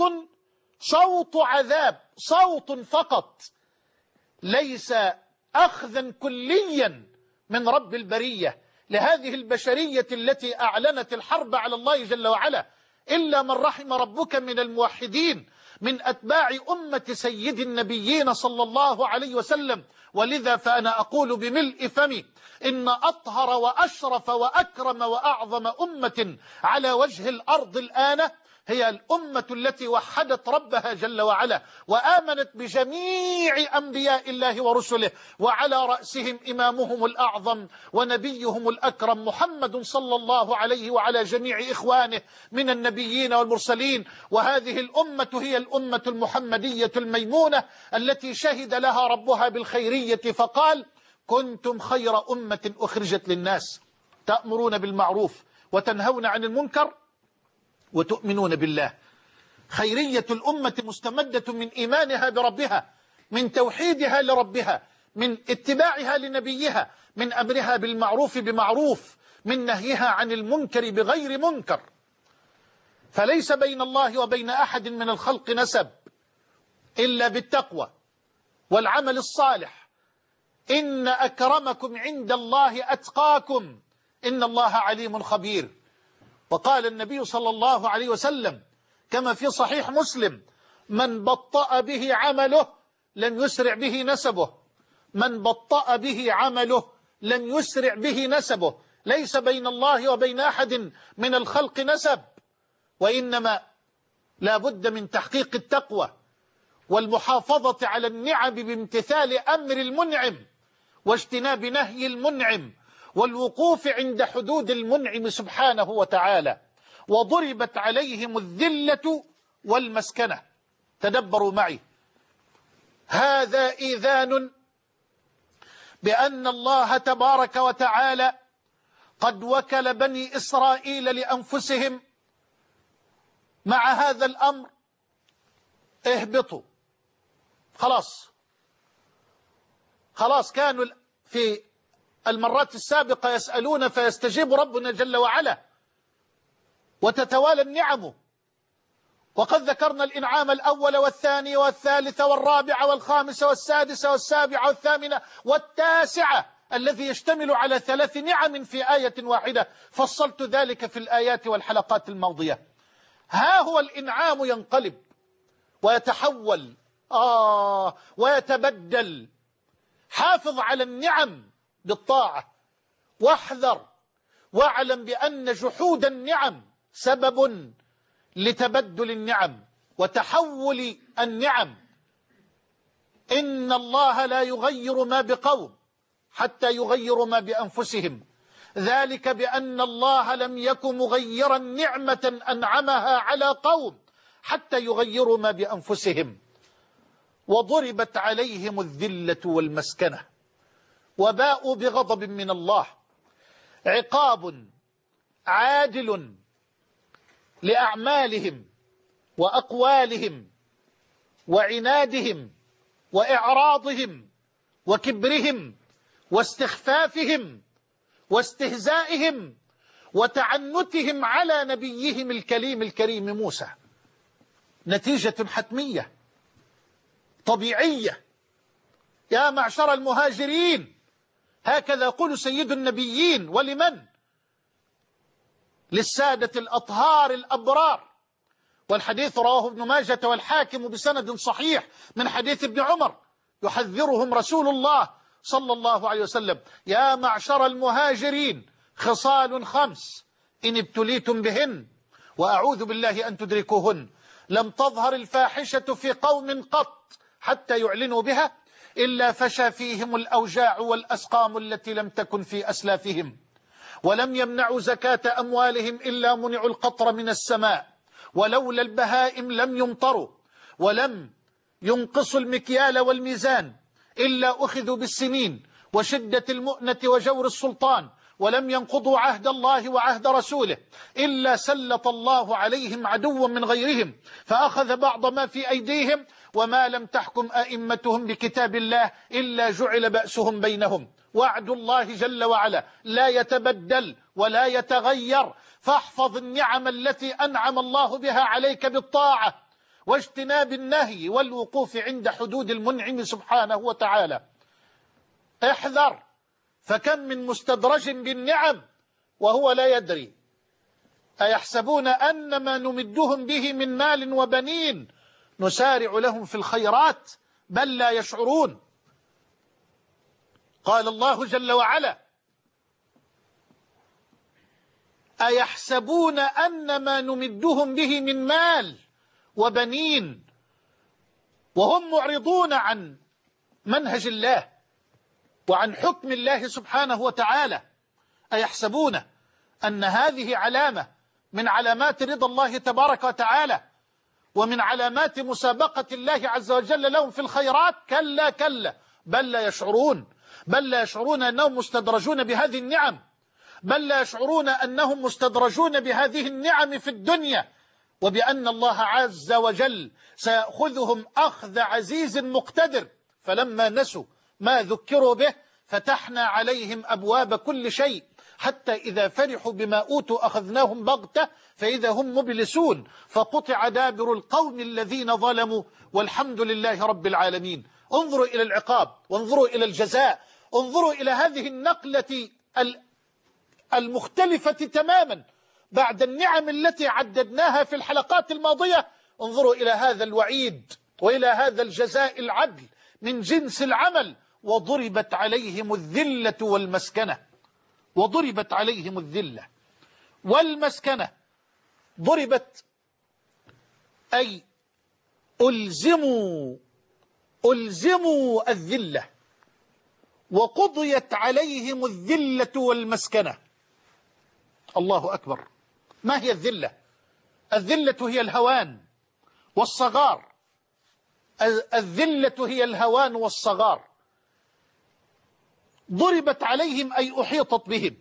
C: صوت عذاب، صوت فقط، ليس أخذا كليا من رب البرية لهذه البشرية التي أعلنت الحرب على الله جل وعلا، إلا من رحم ربك من الموحدين من أتباع أمة سيد النبيين صلى الله عليه وسلم. ولذا فأنا أقول بملء فمي: إن أطهر وأشرف وأكرم وأعظم أمة على وجه الأرض الآن هي الأمة التي وحدت ربها جل وعلا وآمنت بجميع أنبياء الله ورسله، وعلى رأسهم إمامهم الأعظم ونبيهم الأكرم محمد صلى الله عليه وعلى جميع إخوانه من النبيين والمرسلين. وهذه الأمة هي الأمة المحمدية الميمونة التي شهد لها ربها بالخيرية فقال: كنتم خير أمة أخرجت للناس تأمرون بالمعروف وتنهون عن المنكر وتؤمنون بالله. خيرية الأمة مستمدة من إيمانها بربها، من توحيدها لربها، من اتباعها لنبيها، من أمرها بالمعروف بمعروف، من نهيها عن المنكر بغير منكر. فليس بين الله وبين أحد من الخلق نسب إلا بالتقوى والعمل الصالح. إن أكرمكم عند الله أتقاكم إن الله عليم خبير. وقال النبي صلى الله عليه وسلم كما في صحيح مسلم: من بطأ به عمله لم يسرع به نسبه. من بطأ به عمله لم يسرع به نسبه. ليس بين الله وبين أحد من الخلق نسب، وإنما لا بد من تحقيق التقوى والمحافظة على النعم بامتثال أمر المنعم واجتناب نهي المنعم والوقوف عند حدود المنعم سبحانه وتعالى. وضربت عليهم الذلة والمسكنة. تدبروا معي، هذا إذان بأن الله تبارك وتعالى قد وكل بني إسرائيل لأنفسهم مع هذا الأمر: اهبطوا. خلاص كانوا في المرات السابقة يسألون فيستجيب ربنا جل وعلا وتتوالى النعم. وقد ذكرنا الإنعام الأول والثاني والثالث والرابع والخامس والسادس والسابع والثامنة والتاسعة الذي يشتمل على 3 نعم في آية واحدة، فصلت ذلك في الآيات والحلقات الماضية. ها هو الإنعام ينقلب ويتحول ويتبدل. حافظ على النعم بالطاعة، واحذر واعلم بأن جحود النعم سبب لتبدل النعم وتحول النعم. إن الله لا يغير ما بقوم حتى يغيروا ما بأنفسهم، ذلك بأن الله لم يكن مغيرا نعمة أنعمها على قوم حتى يغيروا ما بأنفسهم. وضربت عليهم الذلة والمسكنة وباءوا بغضب من الله، عقاب عادل لأعمالهم وأقوالهم وعنادهم وإعراضهم وكبرهم واستخفافهم واستهزائهم وتعنتهم على نبيهم الكريم موسى. نتيجة حتمية طبيعية. يا معشر المهاجرين، هكذا يقول سيد النبيين. ولمن؟ للسادة الأطهار الأبرار. والحديث رواه ابن ماجة والحاكم بسند صحيح من حديث ابن عمر، يحذرهم رسول الله صلى الله عليه وسلم: يا معشر المهاجرين، خصال 5 إن ابتليتم بهن وأعوذ بالله أن تدركوهن. لم تظهر الفاحشة في قوم قط حتى يعلنوا بها إلا فشى فيهم الأوجاع والأسقام التي لم تكن في أسلافهم، ولم يمنعوا زكاة أموالهم إلا منعوا القطر من السماء، ولولا البهائم لم يمطروا، ولم ينقصوا المكيال والميزان إلا أخذوا بالسنين وشدة المؤنة وجور السلطان، ولم ينقضوا عهد الله وعهد رسوله إلا سلط الله عليهم عدوا من غيرهم فأخذ بعض ما في أيديهم، وما لم تحكم أئمتهم بكتاب الله إلا جعل بأسهم بينهم. وعد الله جل وعلا لا يتبدل ولا يتغير، فاحفظ النعم التي أنعم الله بها عليك بالطاعة واجتناب النهي والوقوف عند حدود المنعم سبحانه وتعالى. احذر، فكم من مستدرج بالنعم وهو لا يدري. أيحسبون أن ما نمدهم به من مال وبنين نسارع لهم في الخيرات بل لا يشعرون. قال الله جل وعلا: أيحسبون أن ما نمدهم به من مال وبنين وهم معرضون عن منهج الله وعن حكم الله سبحانه وتعالى. أيحسبون أن هذه علامة من علامات رضا الله تبارك وتعالى ومن علامات مسابقة الله عز وجل لهم في الخيرات؟ كلا كلا، بل لا يشعرون. بل لا يشعرون أنهم مستدرجون بهذه النعم، بل لا يشعرون أنهم مستدرجون بهذه النعم في الدنيا، وبأن الله عز وجل سيأخذهم أخذ عزيز مقتدر. فلما نسوا ما ذكروا به فتحنا عليهم أبواب كل شيء حتى إذا فرحوا بما أوتوا أخذناهم بغتة فإذا هم مبلسون، فقطع دابر القوم الذين ظلموا والحمد لله رب العالمين. انظروا إلى العقاب وانظروا إلى الجزاء، انظروا إلى هذه النقلة المختلفة تماما بعد النعم التي عددناها في الحلقات الماضية. انظروا إلى هذا الوعيد وإلى هذا الجزاء العدل من جنس العمل. وضربت عليهم الذلة والمسكنة. وضربت عليهم الذلة والمسكنة. ضربت أي ألزموا الذلة، وقضيت عليهم الذلة والمسكنة. الله أكبر. ما هي الذلة؟ الذلة هي الهوان والصغار. الذلة هي الهوان والصغار. ضربت عليهم أي أحيطت بهم،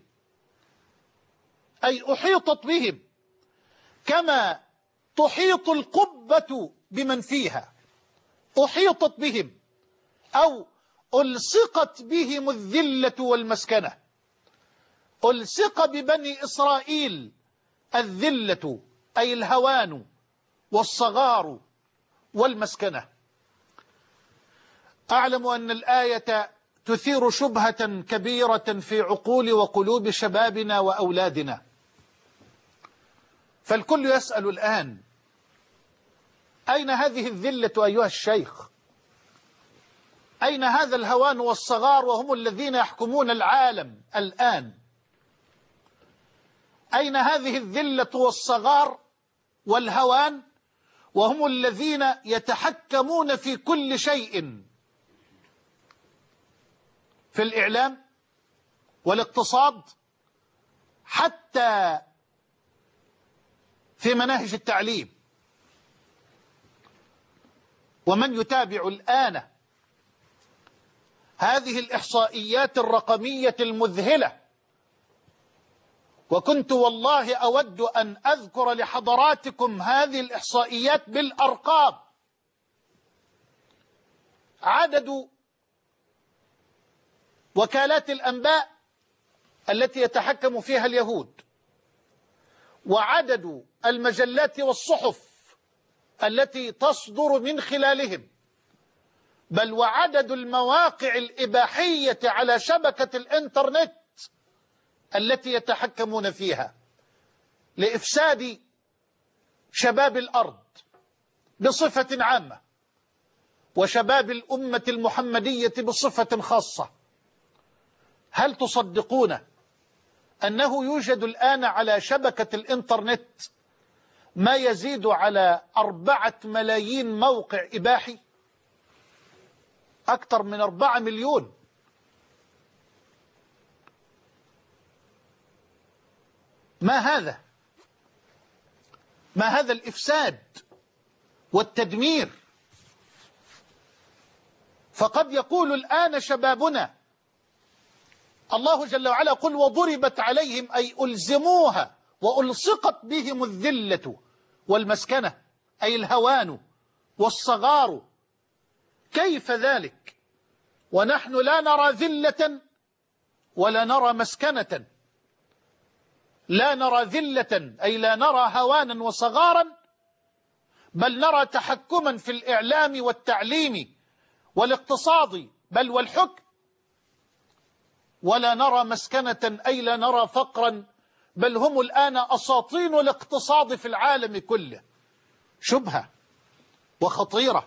C: أي أحيطت بهم كما تحيط القبة بمن فيها. أحيطت بهم أو ألصقت بهم الذلة والمسكنة. ألصق ببني إسرائيل الذلة أي الهوان والصغار والمسكنة. أعلم أن الآية تثير شبهة كبيرة في عقول وقلوب شبابنا وأولادنا، فالكل يسأل الآن: أين هذه الذلة أيها الشيخ؟ أين هذا الهوان والصغار وهم الذين يحكمون العالم الآن؟ أين هذه الذلة والصغار والهوان وهم الذين يتحكمون في كل شيء، في الإعلام والاقتصاد، حتى في مناهج التعليم؟ ومن يتابع الآن هذه الإحصائيات الرقمية المذهلة، وكنت والله أود أن أذكر لحضراتكم هذه الإحصائيات بالأرقام: عدد وكالات الأنباء التي يتحكم فيها اليهود، وعدد المجلات والصحف التي تصدر من خلالهم، بل وعدد المواقع الإباحية على شبكة الإنترنت التي يتحكمون فيها لإفساد شباب الأرض بصفة عامة وشباب الأمة المحمدية بصفة خاصة. هل تصدقون أنه يوجد الآن على شبكة الإنترنت ما يزيد على 4 ملايين موقع إباحي؟ أكثر من 4 مليون. ما هذا؟ ما هذا الإفساد والتدمير؟ فقد يقول الآن شبابنا: الله جل وعلا قل وضربت عليهم أي ألزموها وألصقت بهم الذلة والمسكنة أي الهوان والصغار. كيف ذلك ونحن لا نرى ذلة ولا نرى مسكنة؟ لا نرى ذلة أي لا نرى هوانا وصغارا، بل نرى تحكما في الإعلام والتعليم والاقتصاد بل والحكم. ولا نرى مسكنة أي لا نرى فقرا، بل هم الآن أساطين الاقتصاد في العالم كله. شبهة وخطيرة،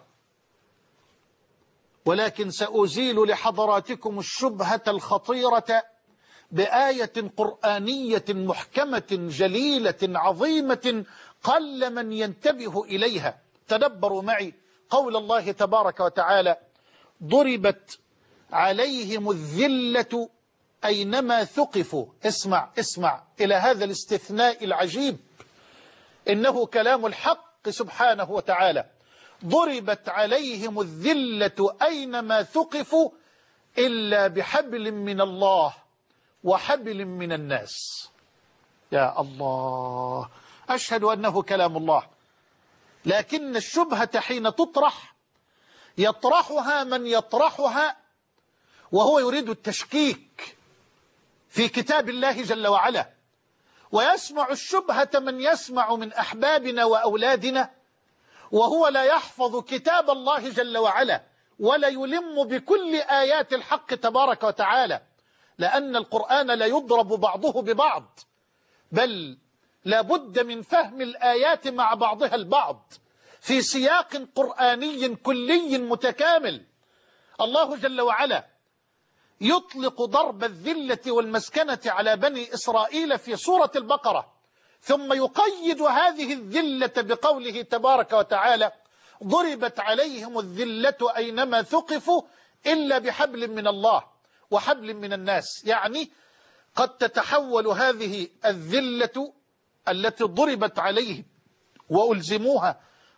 C: ولكن سأزيل لحضراتكم الشبهة الخطيرة بآية قرآنية محكمة جليلة عظيمة قل من ينتبه إليها. تدبروا معي قول الله تبارك وتعالى: ضربت عليهم الذلة أينما ثقفوا. اسمع إلى هذا الاستثناء العجيب، إنه كلام الحق سبحانه وتعالى. ضربت عليهم الذلة أينما ثقفوا إلا بحبل من الله وحبل من الناس. يا الله، أشهد أنه كلام الله. لكن الشبهة حين تطرح يطرحها من يطرحها وهو يريد التشكيك في كتاب الله جل وعلا، ويسمع الشبهة من يسمع من أحبابنا وأولادنا وهو لا يحفظ كتاب الله جل وعلا ولا يلم بكل آيات الحق تبارك وتعالى، لأن القرآن لا يضرب بعضه ببعض، بل لا بد من فهم الآيات مع بعضها البعض في سياق قرآني كلي متكامل. الله جل وعلا يطلق ضرب الذلة والمسكنة على بني إسرائيل في سورة البقرة، ثم يقيد هذه الذلة بقوله تبارك وتعالى: ضربت عليهم الذلة أينما ثقفوا إلا بحبل من الله وحبل من الناس. يعني قد تتحول هذه الذلة التي ضربت عليهم وألزموها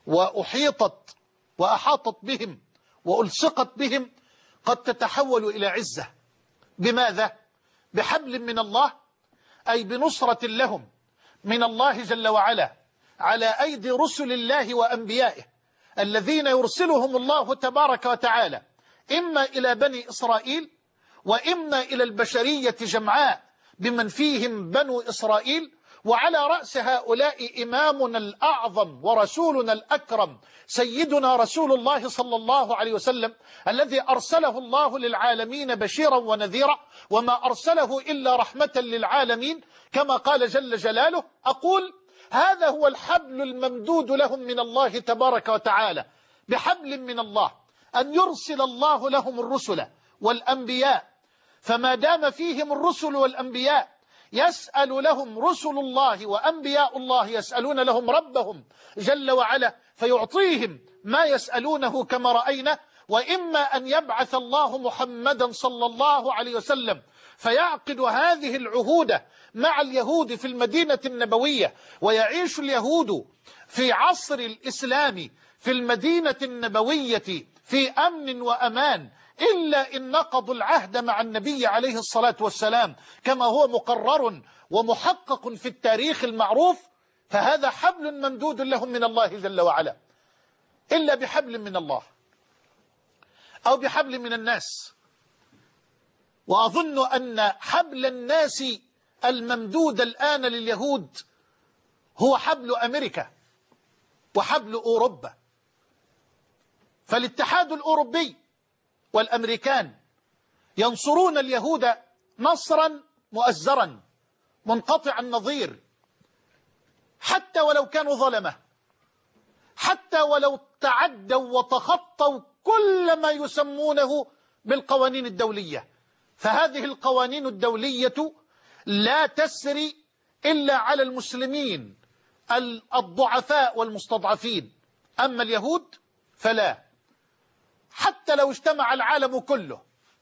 C: وأحاطت بهم وألصقت بهم، قد تتحول إلى عزة. بماذا؟ بحبل من الله، أي بنصرة لهم من الله جل وعلا على أيدي رسل الله وأنبيائه الذين يرسلهم الله تبارك وتعالى إما إلى بني إسرائيل وإما إلى البشرية جمعاء بمن فيهم بنو إسرائيل. وعلى رأس هؤلاء إمامنا الأعظم ورسولنا الأكرم سيدنا رسول الله صلى الله عليه وسلم، الذي أرسله الله للعالمين بشيرا ونذيرا، وما أرسله إلا رحمة للعالمين كما قال جل جلاله. أقول هذا هو الحبل الممدود لهم من الله تبارك وتعالى، بحبل من الله أن يرسل الله لهم الرسل والأنبياء، فما دام فيهم الرسل والأنبياء يسأل لهم رسل الله وأنبياء الله يسألون لهم ربهم جل وعلا فيعطيهم ما يسألونه كما رأينا. وإما أن يبعث الله محمدا صلى الله عليه وسلم فيعقد هذه العهود مع اليهود في المدينة النبوية، ويعيش اليهود في عصر الإسلام في المدينة النبوية في أمن وأمان، إلا إن نقضوا العهد مع النبي عليه الصلاة والسلام كما هو مقرر ومحقق في التاريخ المعروف. فهذا حبل ممدود لهم من الله جل وعلا، إلا بحبل من الله أو بحبل من الناس. وأظن أن حبل الناس الممدود الآن لليهود هو حبل أمريكا وحبل أوروبا. فالاتحاد الأوروبي والأمريكان ينصرون اليهود نصرا مؤزرا منقطع النظير، حتى ولو كانوا ظلمة، حتى ولو تعدوا وتخطوا كل ما يسمونه بالقوانين الدولية. فهذه القوانين الدولية لا تسري إلا على المسلمين الضعفاء والمستضعفين، أما اليهود فلا. حتى لو اجتمع العالم كله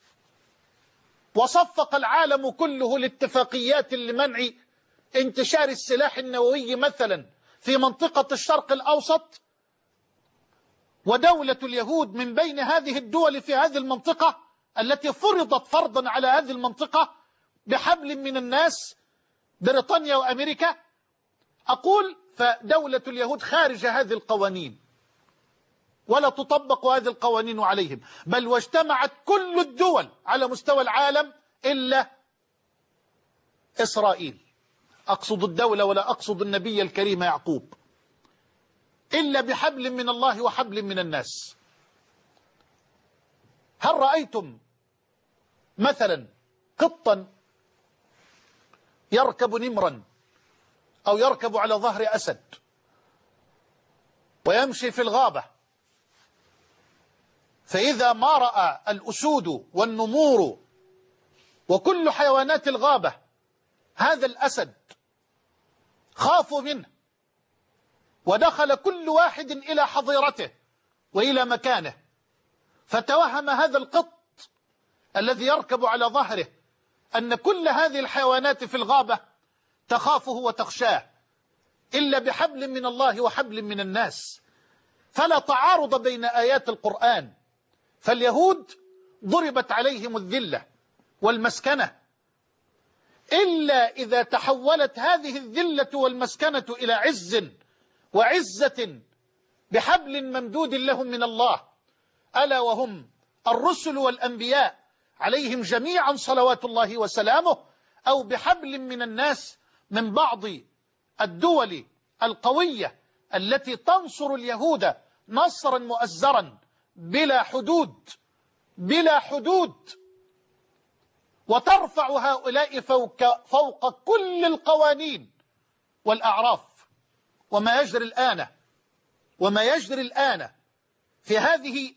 C: وصفق العالم كله لاتفاقيات لمنع انتشار السلاح النووي مثلا في منطقة الشرق الأوسط، ودولة اليهود من بين هذه الدول في هذه المنطقة التي فرضت فرضا على هذه المنطقة بحبل من الناس، بريطانيا وأمريكا، أقول فدولة اليهود خارج هذه القوانين ولا تطبق هذه القوانين عليهم، بل واجتمعت كل الدول على مستوى العالم إلا إسرائيل، أقصد الدولة ولا أقصد النبي الكريم يعقوب، إلا بحبل من الله وحبل من الناس. هل رأيتم مثلا قطا يركب نمرا أو يركب على ظهر أسد ويمشي في الغابة، فإذا ما رأى الأسود والنمور وكل حيوانات الغابة هذا الأسد خافوا منه، ودخل كل واحد إلى حظيرته وإلى مكانه، فتوهم هذا القط الذي يركب على ظهره أن كل هذه الحيوانات في الغابة تخافه وتخشاه، إلا بحبل من الله وحبل من الناس. فلا تعارض بين آيات القرآن. فاليهود ضربت عليهم الذلة والمسكنة، إلا إذا تحولت هذه الذلة والمسكنة إلى عز وعزة بحبل ممدود لهم من الله، ألا وهم الرسل والأنبياء عليهم جميعا صلوات الله وسلامه، أو بحبل من الناس من بعض الدول القوية التي تنصر اليهود نصرا مؤزرا بلا حدود بلا حدود، وترفع هؤلاء فوق كل القوانين والأعراف. وما يجري الآن في هذه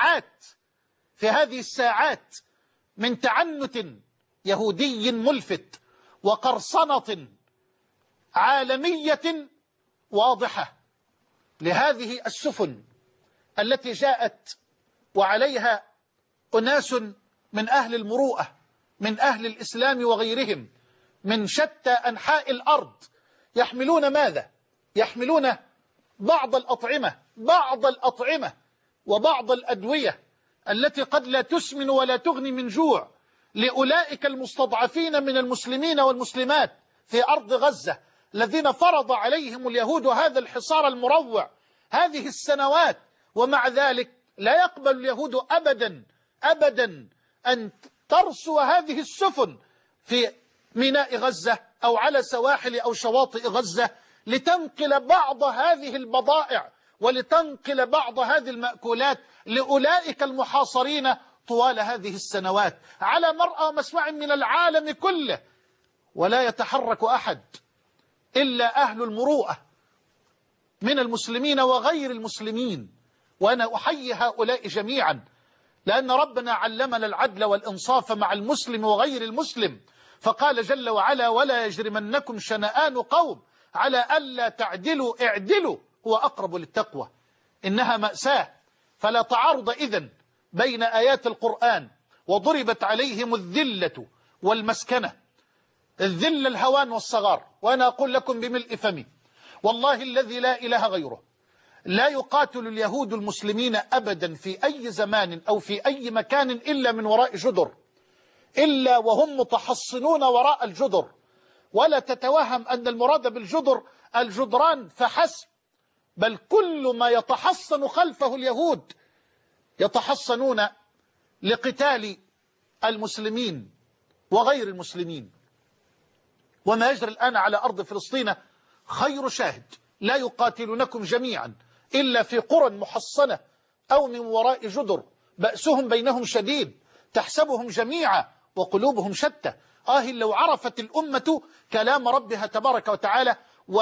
C: الساعات من تعنت يهودي ملفت وقرصنة عالمية واضحة لهذه السفن التي جاءت وعليها أناس من أهل المروءة من أهل الإسلام وغيرهم من شتى أنحاء الأرض، يحملون ماذا؟ يحملون بعض الأطعمة وبعض الأدوية التي قد لا تسمن ولا تغني من جوع لأولئك المستضعفين من المسلمين والمسلمات في أرض غزة، الذين فرض عليهم اليهود هذا الحصار المروع هذه السنوات، ومع ذلك لا يقبل اليهود أبدا أبدا أن ترسو هذه السفن في ميناء غزة أو على سواحل أو شواطئ غزة لتنقل بعض هذه البضائع ولتنقل بعض هذه المأكولات لأولئك المحاصرين طوال هذه السنوات على مرأى ومسمع من العالم كله، ولا يتحرك أحد إلا أهل المروءة من المسلمين وغير المسلمين. وأنا أحيي هؤلاء جميعا، لأن ربنا علمنا العدل والإنصاف مع المسلم وغير المسلم، فقال جل وعلا: ولا يجرمنكم شنآن قوم على ألا تعدلوا اعدلوا هو أقرب للتقوى. إنها مأساة، فلا تعارض إذن بين آيات القرآن وضربت عليهم الذلة والمسكنة، الذل الهوان والصغار. وأنا أقول لكم بملء فمي والله الذي لا إله غيره، لا يقاتل اليهود المسلمين أبدا في أي زمان أو في أي مكان إلا من وراء جدر، إلا وهم متحصنون وراء الجدر. ولا تتوهم أن المراد بالجدر الجدران فحسب، بل كل ما يتحصن خلفه اليهود يتحصنون لقتال المسلمين وغير المسلمين. وما يجري الآن على أرض فلسطين خير شاهد. لا يقاتلونكم جميعا إلا في قرى محصنة أو من وراء جدر، بأسهم بينهم شديد، تحسبهم جميعا وقلوبهم شتى. لو عرفت الأمة كلام ربها تبارك وتعالى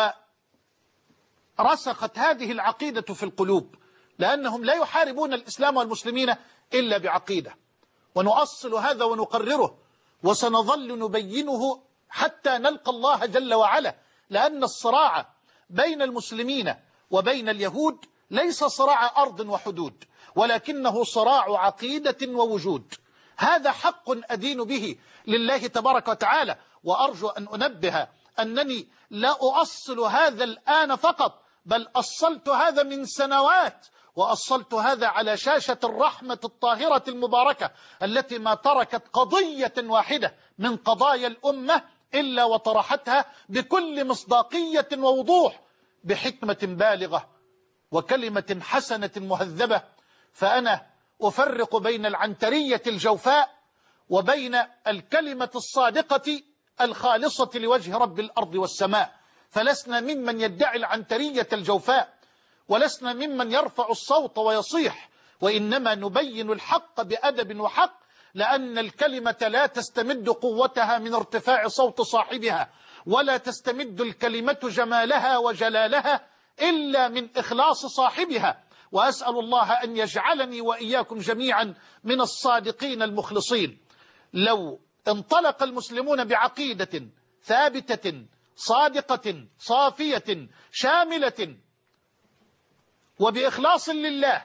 C: ورسخت هذه العقيدة في القلوب، لأنهم لا يحاربون الإسلام والمسلمين إلا بعقيدة. ونؤصل هذا ونقرره وسنظل نبينه حتى نلقى الله جل وعلا، لأن الصراع بين المسلمين وبين اليهود ليس صراع أرض وحدود، ولكنه صراع عقيدة ووجود. هذا حق أدين به لله تبارك وتعالى. وأرجو أن أنبه أنني لا أؤصل هذا الآن فقط، بل أصلت هذا من سنوات، وأصلت هذا على شاشة الرحمة الطاهرة المباركة التي ما تركت قضية واحدة من قضايا الأمة إلا وطرحتها بكل مصداقية ووضوح بحكمة بالغة وكلمة حسنة مهذبة. فأنا أفرق بين العنترية الجوفاء وبين الكلمة الصادقة الخالصة لوجه رب الأرض والسماء. فلسنا ممن يدعي العنترية الجوفاء، ولسنا ممن يرفع الصوت ويصيح، وإنما نبين الحق بأدب وحق، لأن الكلمة لا تستمد قوتها من ارتفاع صوت صاحبها، ولا تستمد الكلمة جمالها وجلالها إلا من إخلاص صاحبها. وأسأل الله أن يجعلني وإياكم جميعا من الصادقين المخلصين. لو انطلق المسلمون بعقيدة ثابتة صادقة صافية شاملة وبإخلاص لله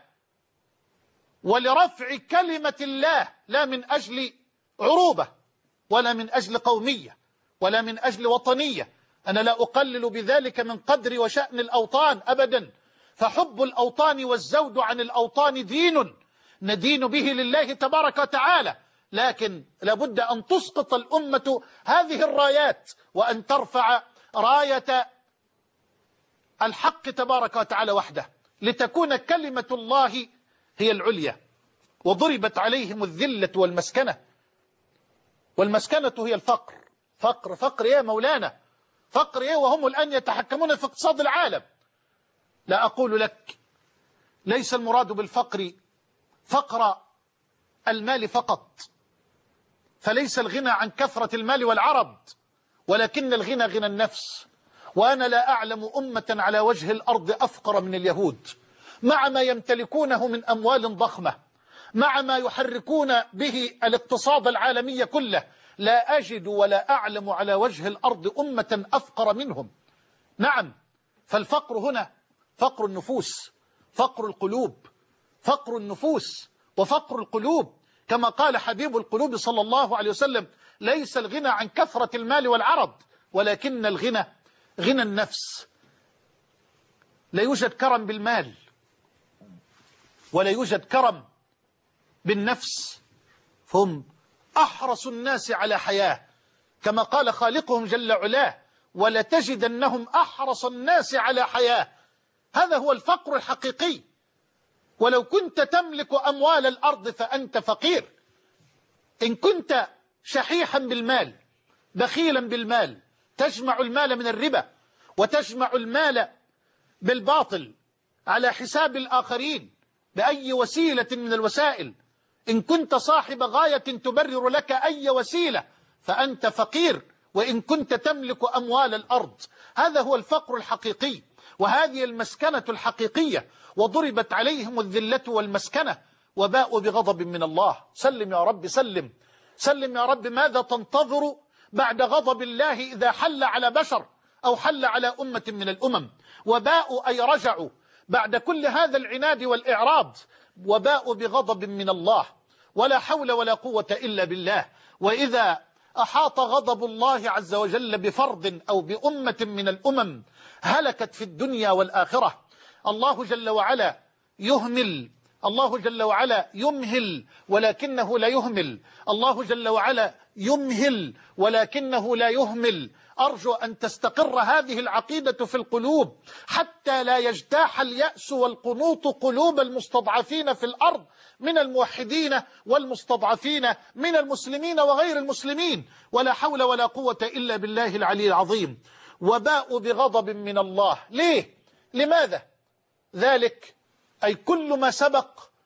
C: ولرفع كلمة الله، لا من أجل عروبة ولا من أجل قومية ولا من أجل وطنية، أنا لا أقلل بذلك من قدر وشأن الأوطان أبدا، فحب الأوطان والزود عن الأوطان دين ندين به لله تبارك وتعالى، لكن لابد أن تسقط الأمة هذه الرايات وأن ترفع راية الحق تبارك وتعالى وحده، لتكون كلمة الله هي العليا. وضربت عليهم الذلة والمسكنة، والمسكنة هي الفقر. فقر يا مولانا، فقر إيه وهم الآن يتحكمون في اقتصاد العالم. لا أقول لك ليس المراد بالفقر فقر المال فقط، فليس الغنى عن كثرة المال والعرض، ولكن الغنى غنى النفس. وأنا لا أعلم أمة على وجه الأرض أفقر من اليهود، مع ما يمتلكونه من أموال ضخمة، مع ما يحركون به الاقتصاد العالمي كله. لا أجد ولا أعلم على وجه الأرض أمة أفقر منهم. نعم، فالفقر هنا فقر النفوس، فقر القلوب، فقر النفوس وفقر القلوب، كما قال حبيب القلوب صلى الله عليه وسلم: ليس الغنى عن كثرة المال والعرض، ولكن الغنى غنى النفس. لا يوجد كرم بالمال ولا يوجد كرم بالنفس، فهم أحرص الناس على حياة، كما قال خالقهم جل علاه: ولتجدنهم أحرص الناس على حياة. هذا هو الفقر الحقيقي. ولو كنت تملك أموال الأرض فأنت فقير. إن كنت شحيحا بالمال بخيلا بالمال، تجمع المال من الربا وتجمع المال بالباطل على حساب الآخرين بأي وسيلة من الوسائل، إن كنت صاحب غاية تبرر لك أي وسيلة فأنت فقير. وإن كنت تملك أموال الأرض، هذا هو الفقر الحقيقي، وهذه المسكنة الحقيقية، وضربت عليهم الذلة والمسكنة وباءوا بغضب من الله. سلم يا رب سلم، سلم يا رب. ماذا تنتظر بعد غضب الله إذا حل على بشر أو حل على أمة من الأمم؟ وباءوا أي رجعوا بعد كل هذا العناد والإعراض، وباءوا بغضب من الله. ولا حول ولا قوة إلا بالله. وإذا أحاط غضب الله عز وجل بفرد أو بأمة من الأمم هلكت في الدنيا والآخرة. الله جل وعلا يهمل، الله جل وعلا يمهل ولكنه لا يهمل، الله جل وعلا يمهل ولكنه لا يهمل. أرجو أن تستقر هذه العقيدة في القلوب حتى لا يجتاح اليأس والقنوط قلوب المستضعفين في الأرض من الموحدين والمستضعفين من المسلمين وغير المسلمين. ولا حول ولا قوة إلا بالله العلي العظيم. وباءوا بغضب من الله. ليه؟ لماذا؟ ذلك أي كل ما سبق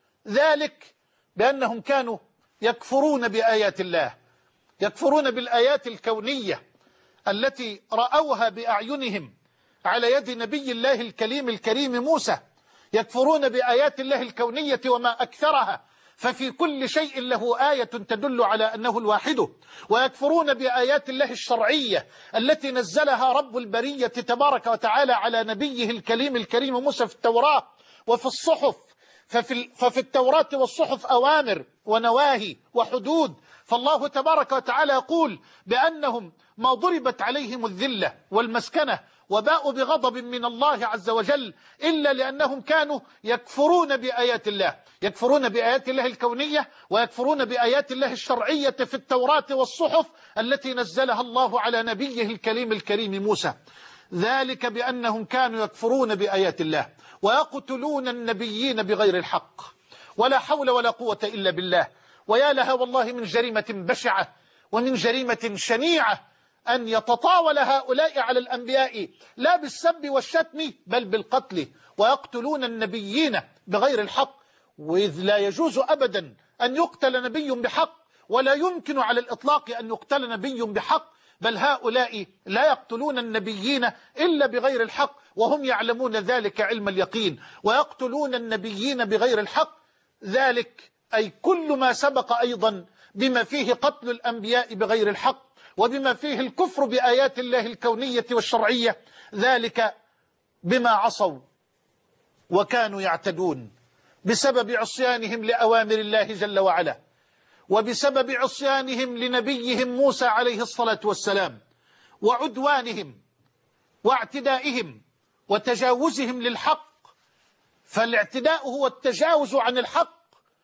C: ذلك بأنهم كانوا يكفرون بآيات الله، يكفرون بالآيات الكونية التي رأوها بأعينهم على يد نبي الله الكريم موسى، يكفرون بآيات الله الكونية وما أكثرها، ففي كل شيء له آية تدل على أنه الواحد. ويكفرون بآيات الله الشرعية التي نزلها رب البرية تبارك وتعالى على نبيه الكريم موسى في التوراة وفي الصحف. ففي التوراة والصحف أوامر ونواهي وحدود. فالله تبارك وتعالى يقول بأنهم ما ضربت عليهم الذلة والمسكنة وباءوا بغضب من الله عز وجل إلا لأنهم كانوا يكفرون بآيات الله، يكفرون بآيات الله الكونية ويكفرون بآيات الله الشرعية في التوراة والصحف التي نزلها الله على نبيه الكريم موسى. ذلك بأنهم كانوا يكفرون بآيات الله ويقتلون النبيين بغير الحق. ولا حول ولا قوة إلا بالله. ويا لها والله من جريمة بشعة ومن جريمة شنيعة أن يتطاول هؤلاء على الأنبياء لا بالسب والشتم بل بالقتل، ويقتلون النبيين بغير الحق. وإذ لا يجوز أبدا أن يقتل نبي بحق، ولا يمكن على الإطلاق أن يقتل نبي بحق، بل هؤلاء لا يقتلون النبيين إلا بغير الحق وهم يعلمون ذلك علم اليقين. ويقتلون النبيين بغير الحق، ذلك أي كل ما سبق أيضا بما فيه قتل الأنبياء بغير الحق وبما فيه الكفر بآيات الله الكونية والشرعية، ذلك بما عصوا وكانوا يعتدون بسبب عصيانهم لأوامر الله جل وعلا، وبسبب عصيانهم لنبيهم موسى عليه الصلاة والسلام، وعدوانهم واعتدائهم وتجاوزهم للحق. فالاعتداء هو التجاوز عن الحق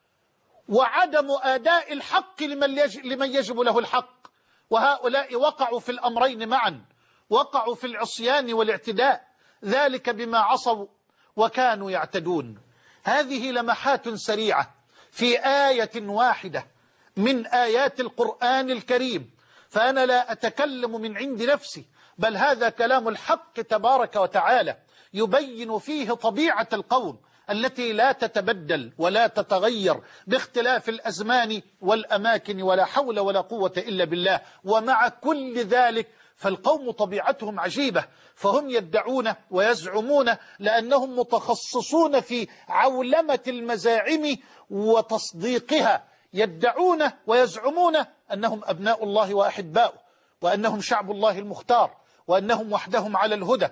C: وعدم أداء الحق لمن يجب له الحق. وهؤلاء وقعوا في الأمرين معا، وقعوا في العصيان والاعتداء، ذلك بما عصوا وكانوا يعتدون. هذه لمحات سريعة في آية واحدة من آيات القرآن الكريم، فأنا لا أتكلم من عند نفسي، بل هذا كلام الحق تبارك وتعالى يبين فيه طبيعة القوم التي لا تتبدل ولا تتغير باختلاف الأزمان والأماكن. ولا حول ولا قوة إلا بالله. ومع كل ذلك فالقوم طبيعتهم عجيبة، فهم يدعون ويزعمون لأنهم متخصصون في عولمة المزاعم وتصديقها، يدعون ويزعمون أنهم أبناء الله وأحباؤه، وأنهم شعب الله المختار، وأنهم وحدهم على الهدى،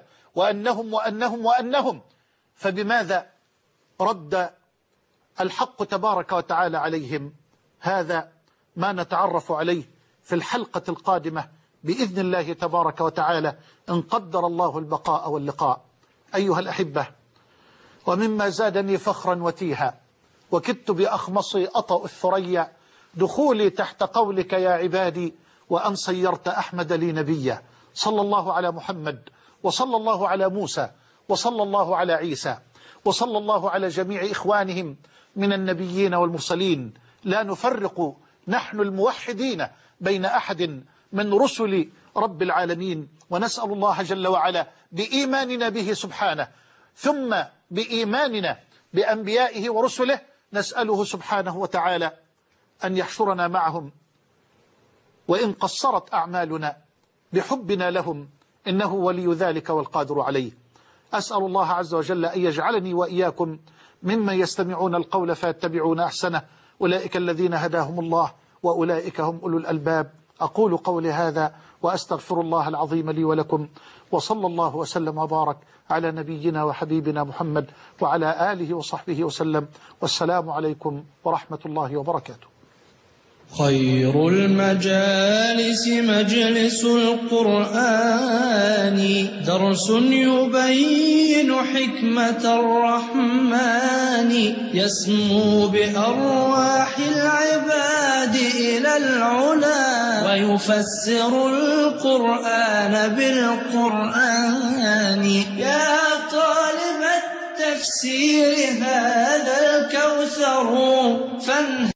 C: وأنهم. فبماذا رد الحق تبارك وتعالى عليهم؟ هذا ما نتعرف عليه في الحلقة القادمة بإذن الله تبارك وتعالى إن قدر الله البقاء واللقاء. أيها الأحبة، ومما زادني فخرا وتيها وكدت بأخمصي أطأ الثريا دخولي تحت قولك يا عبادي وأن صيرت أحمد لي نبيا. صلى الله على محمد، وصلى الله على موسى، وصلى الله على عيسى، وصلى الله على جميع إخوانهم من النبيين والمرسلين. لا نفرق نحن الموحدين بين أحد من رسل رب العالمين، ونسأل الله جل وعلا بإيماننا به سبحانه ثم بإيماننا بأنبيائه ورسله نسأله سبحانه وتعالى أن يحشرنا معهم وإن قصرت أعمالنا بحبنا لهم، إنه ولي ذلك والقادر عليه. أسأل الله عز وجل أن يجعلني وإياكم ممن يستمعون القول فيتبعون أحسنه، أولئك الذين هداهم الله وأولئك هم أولو الألباب. أقول قولي هذا وأستغفر الله العظيم لي ولكم، وصلى الله وسلم وبارك على نبينا وحبيبنا محمد وعلى آله وصحبه وسلم، والسلام عليكم ورحمة الله وبركاته.
B: خير المجالس مجلس القرآن، درس يبين حكمة الرحمن، يسمو بأرواح العباد إلى العلا، ويفسر القرآن بالقرآن. يا طالب التفسير هذا الكوثر فانهل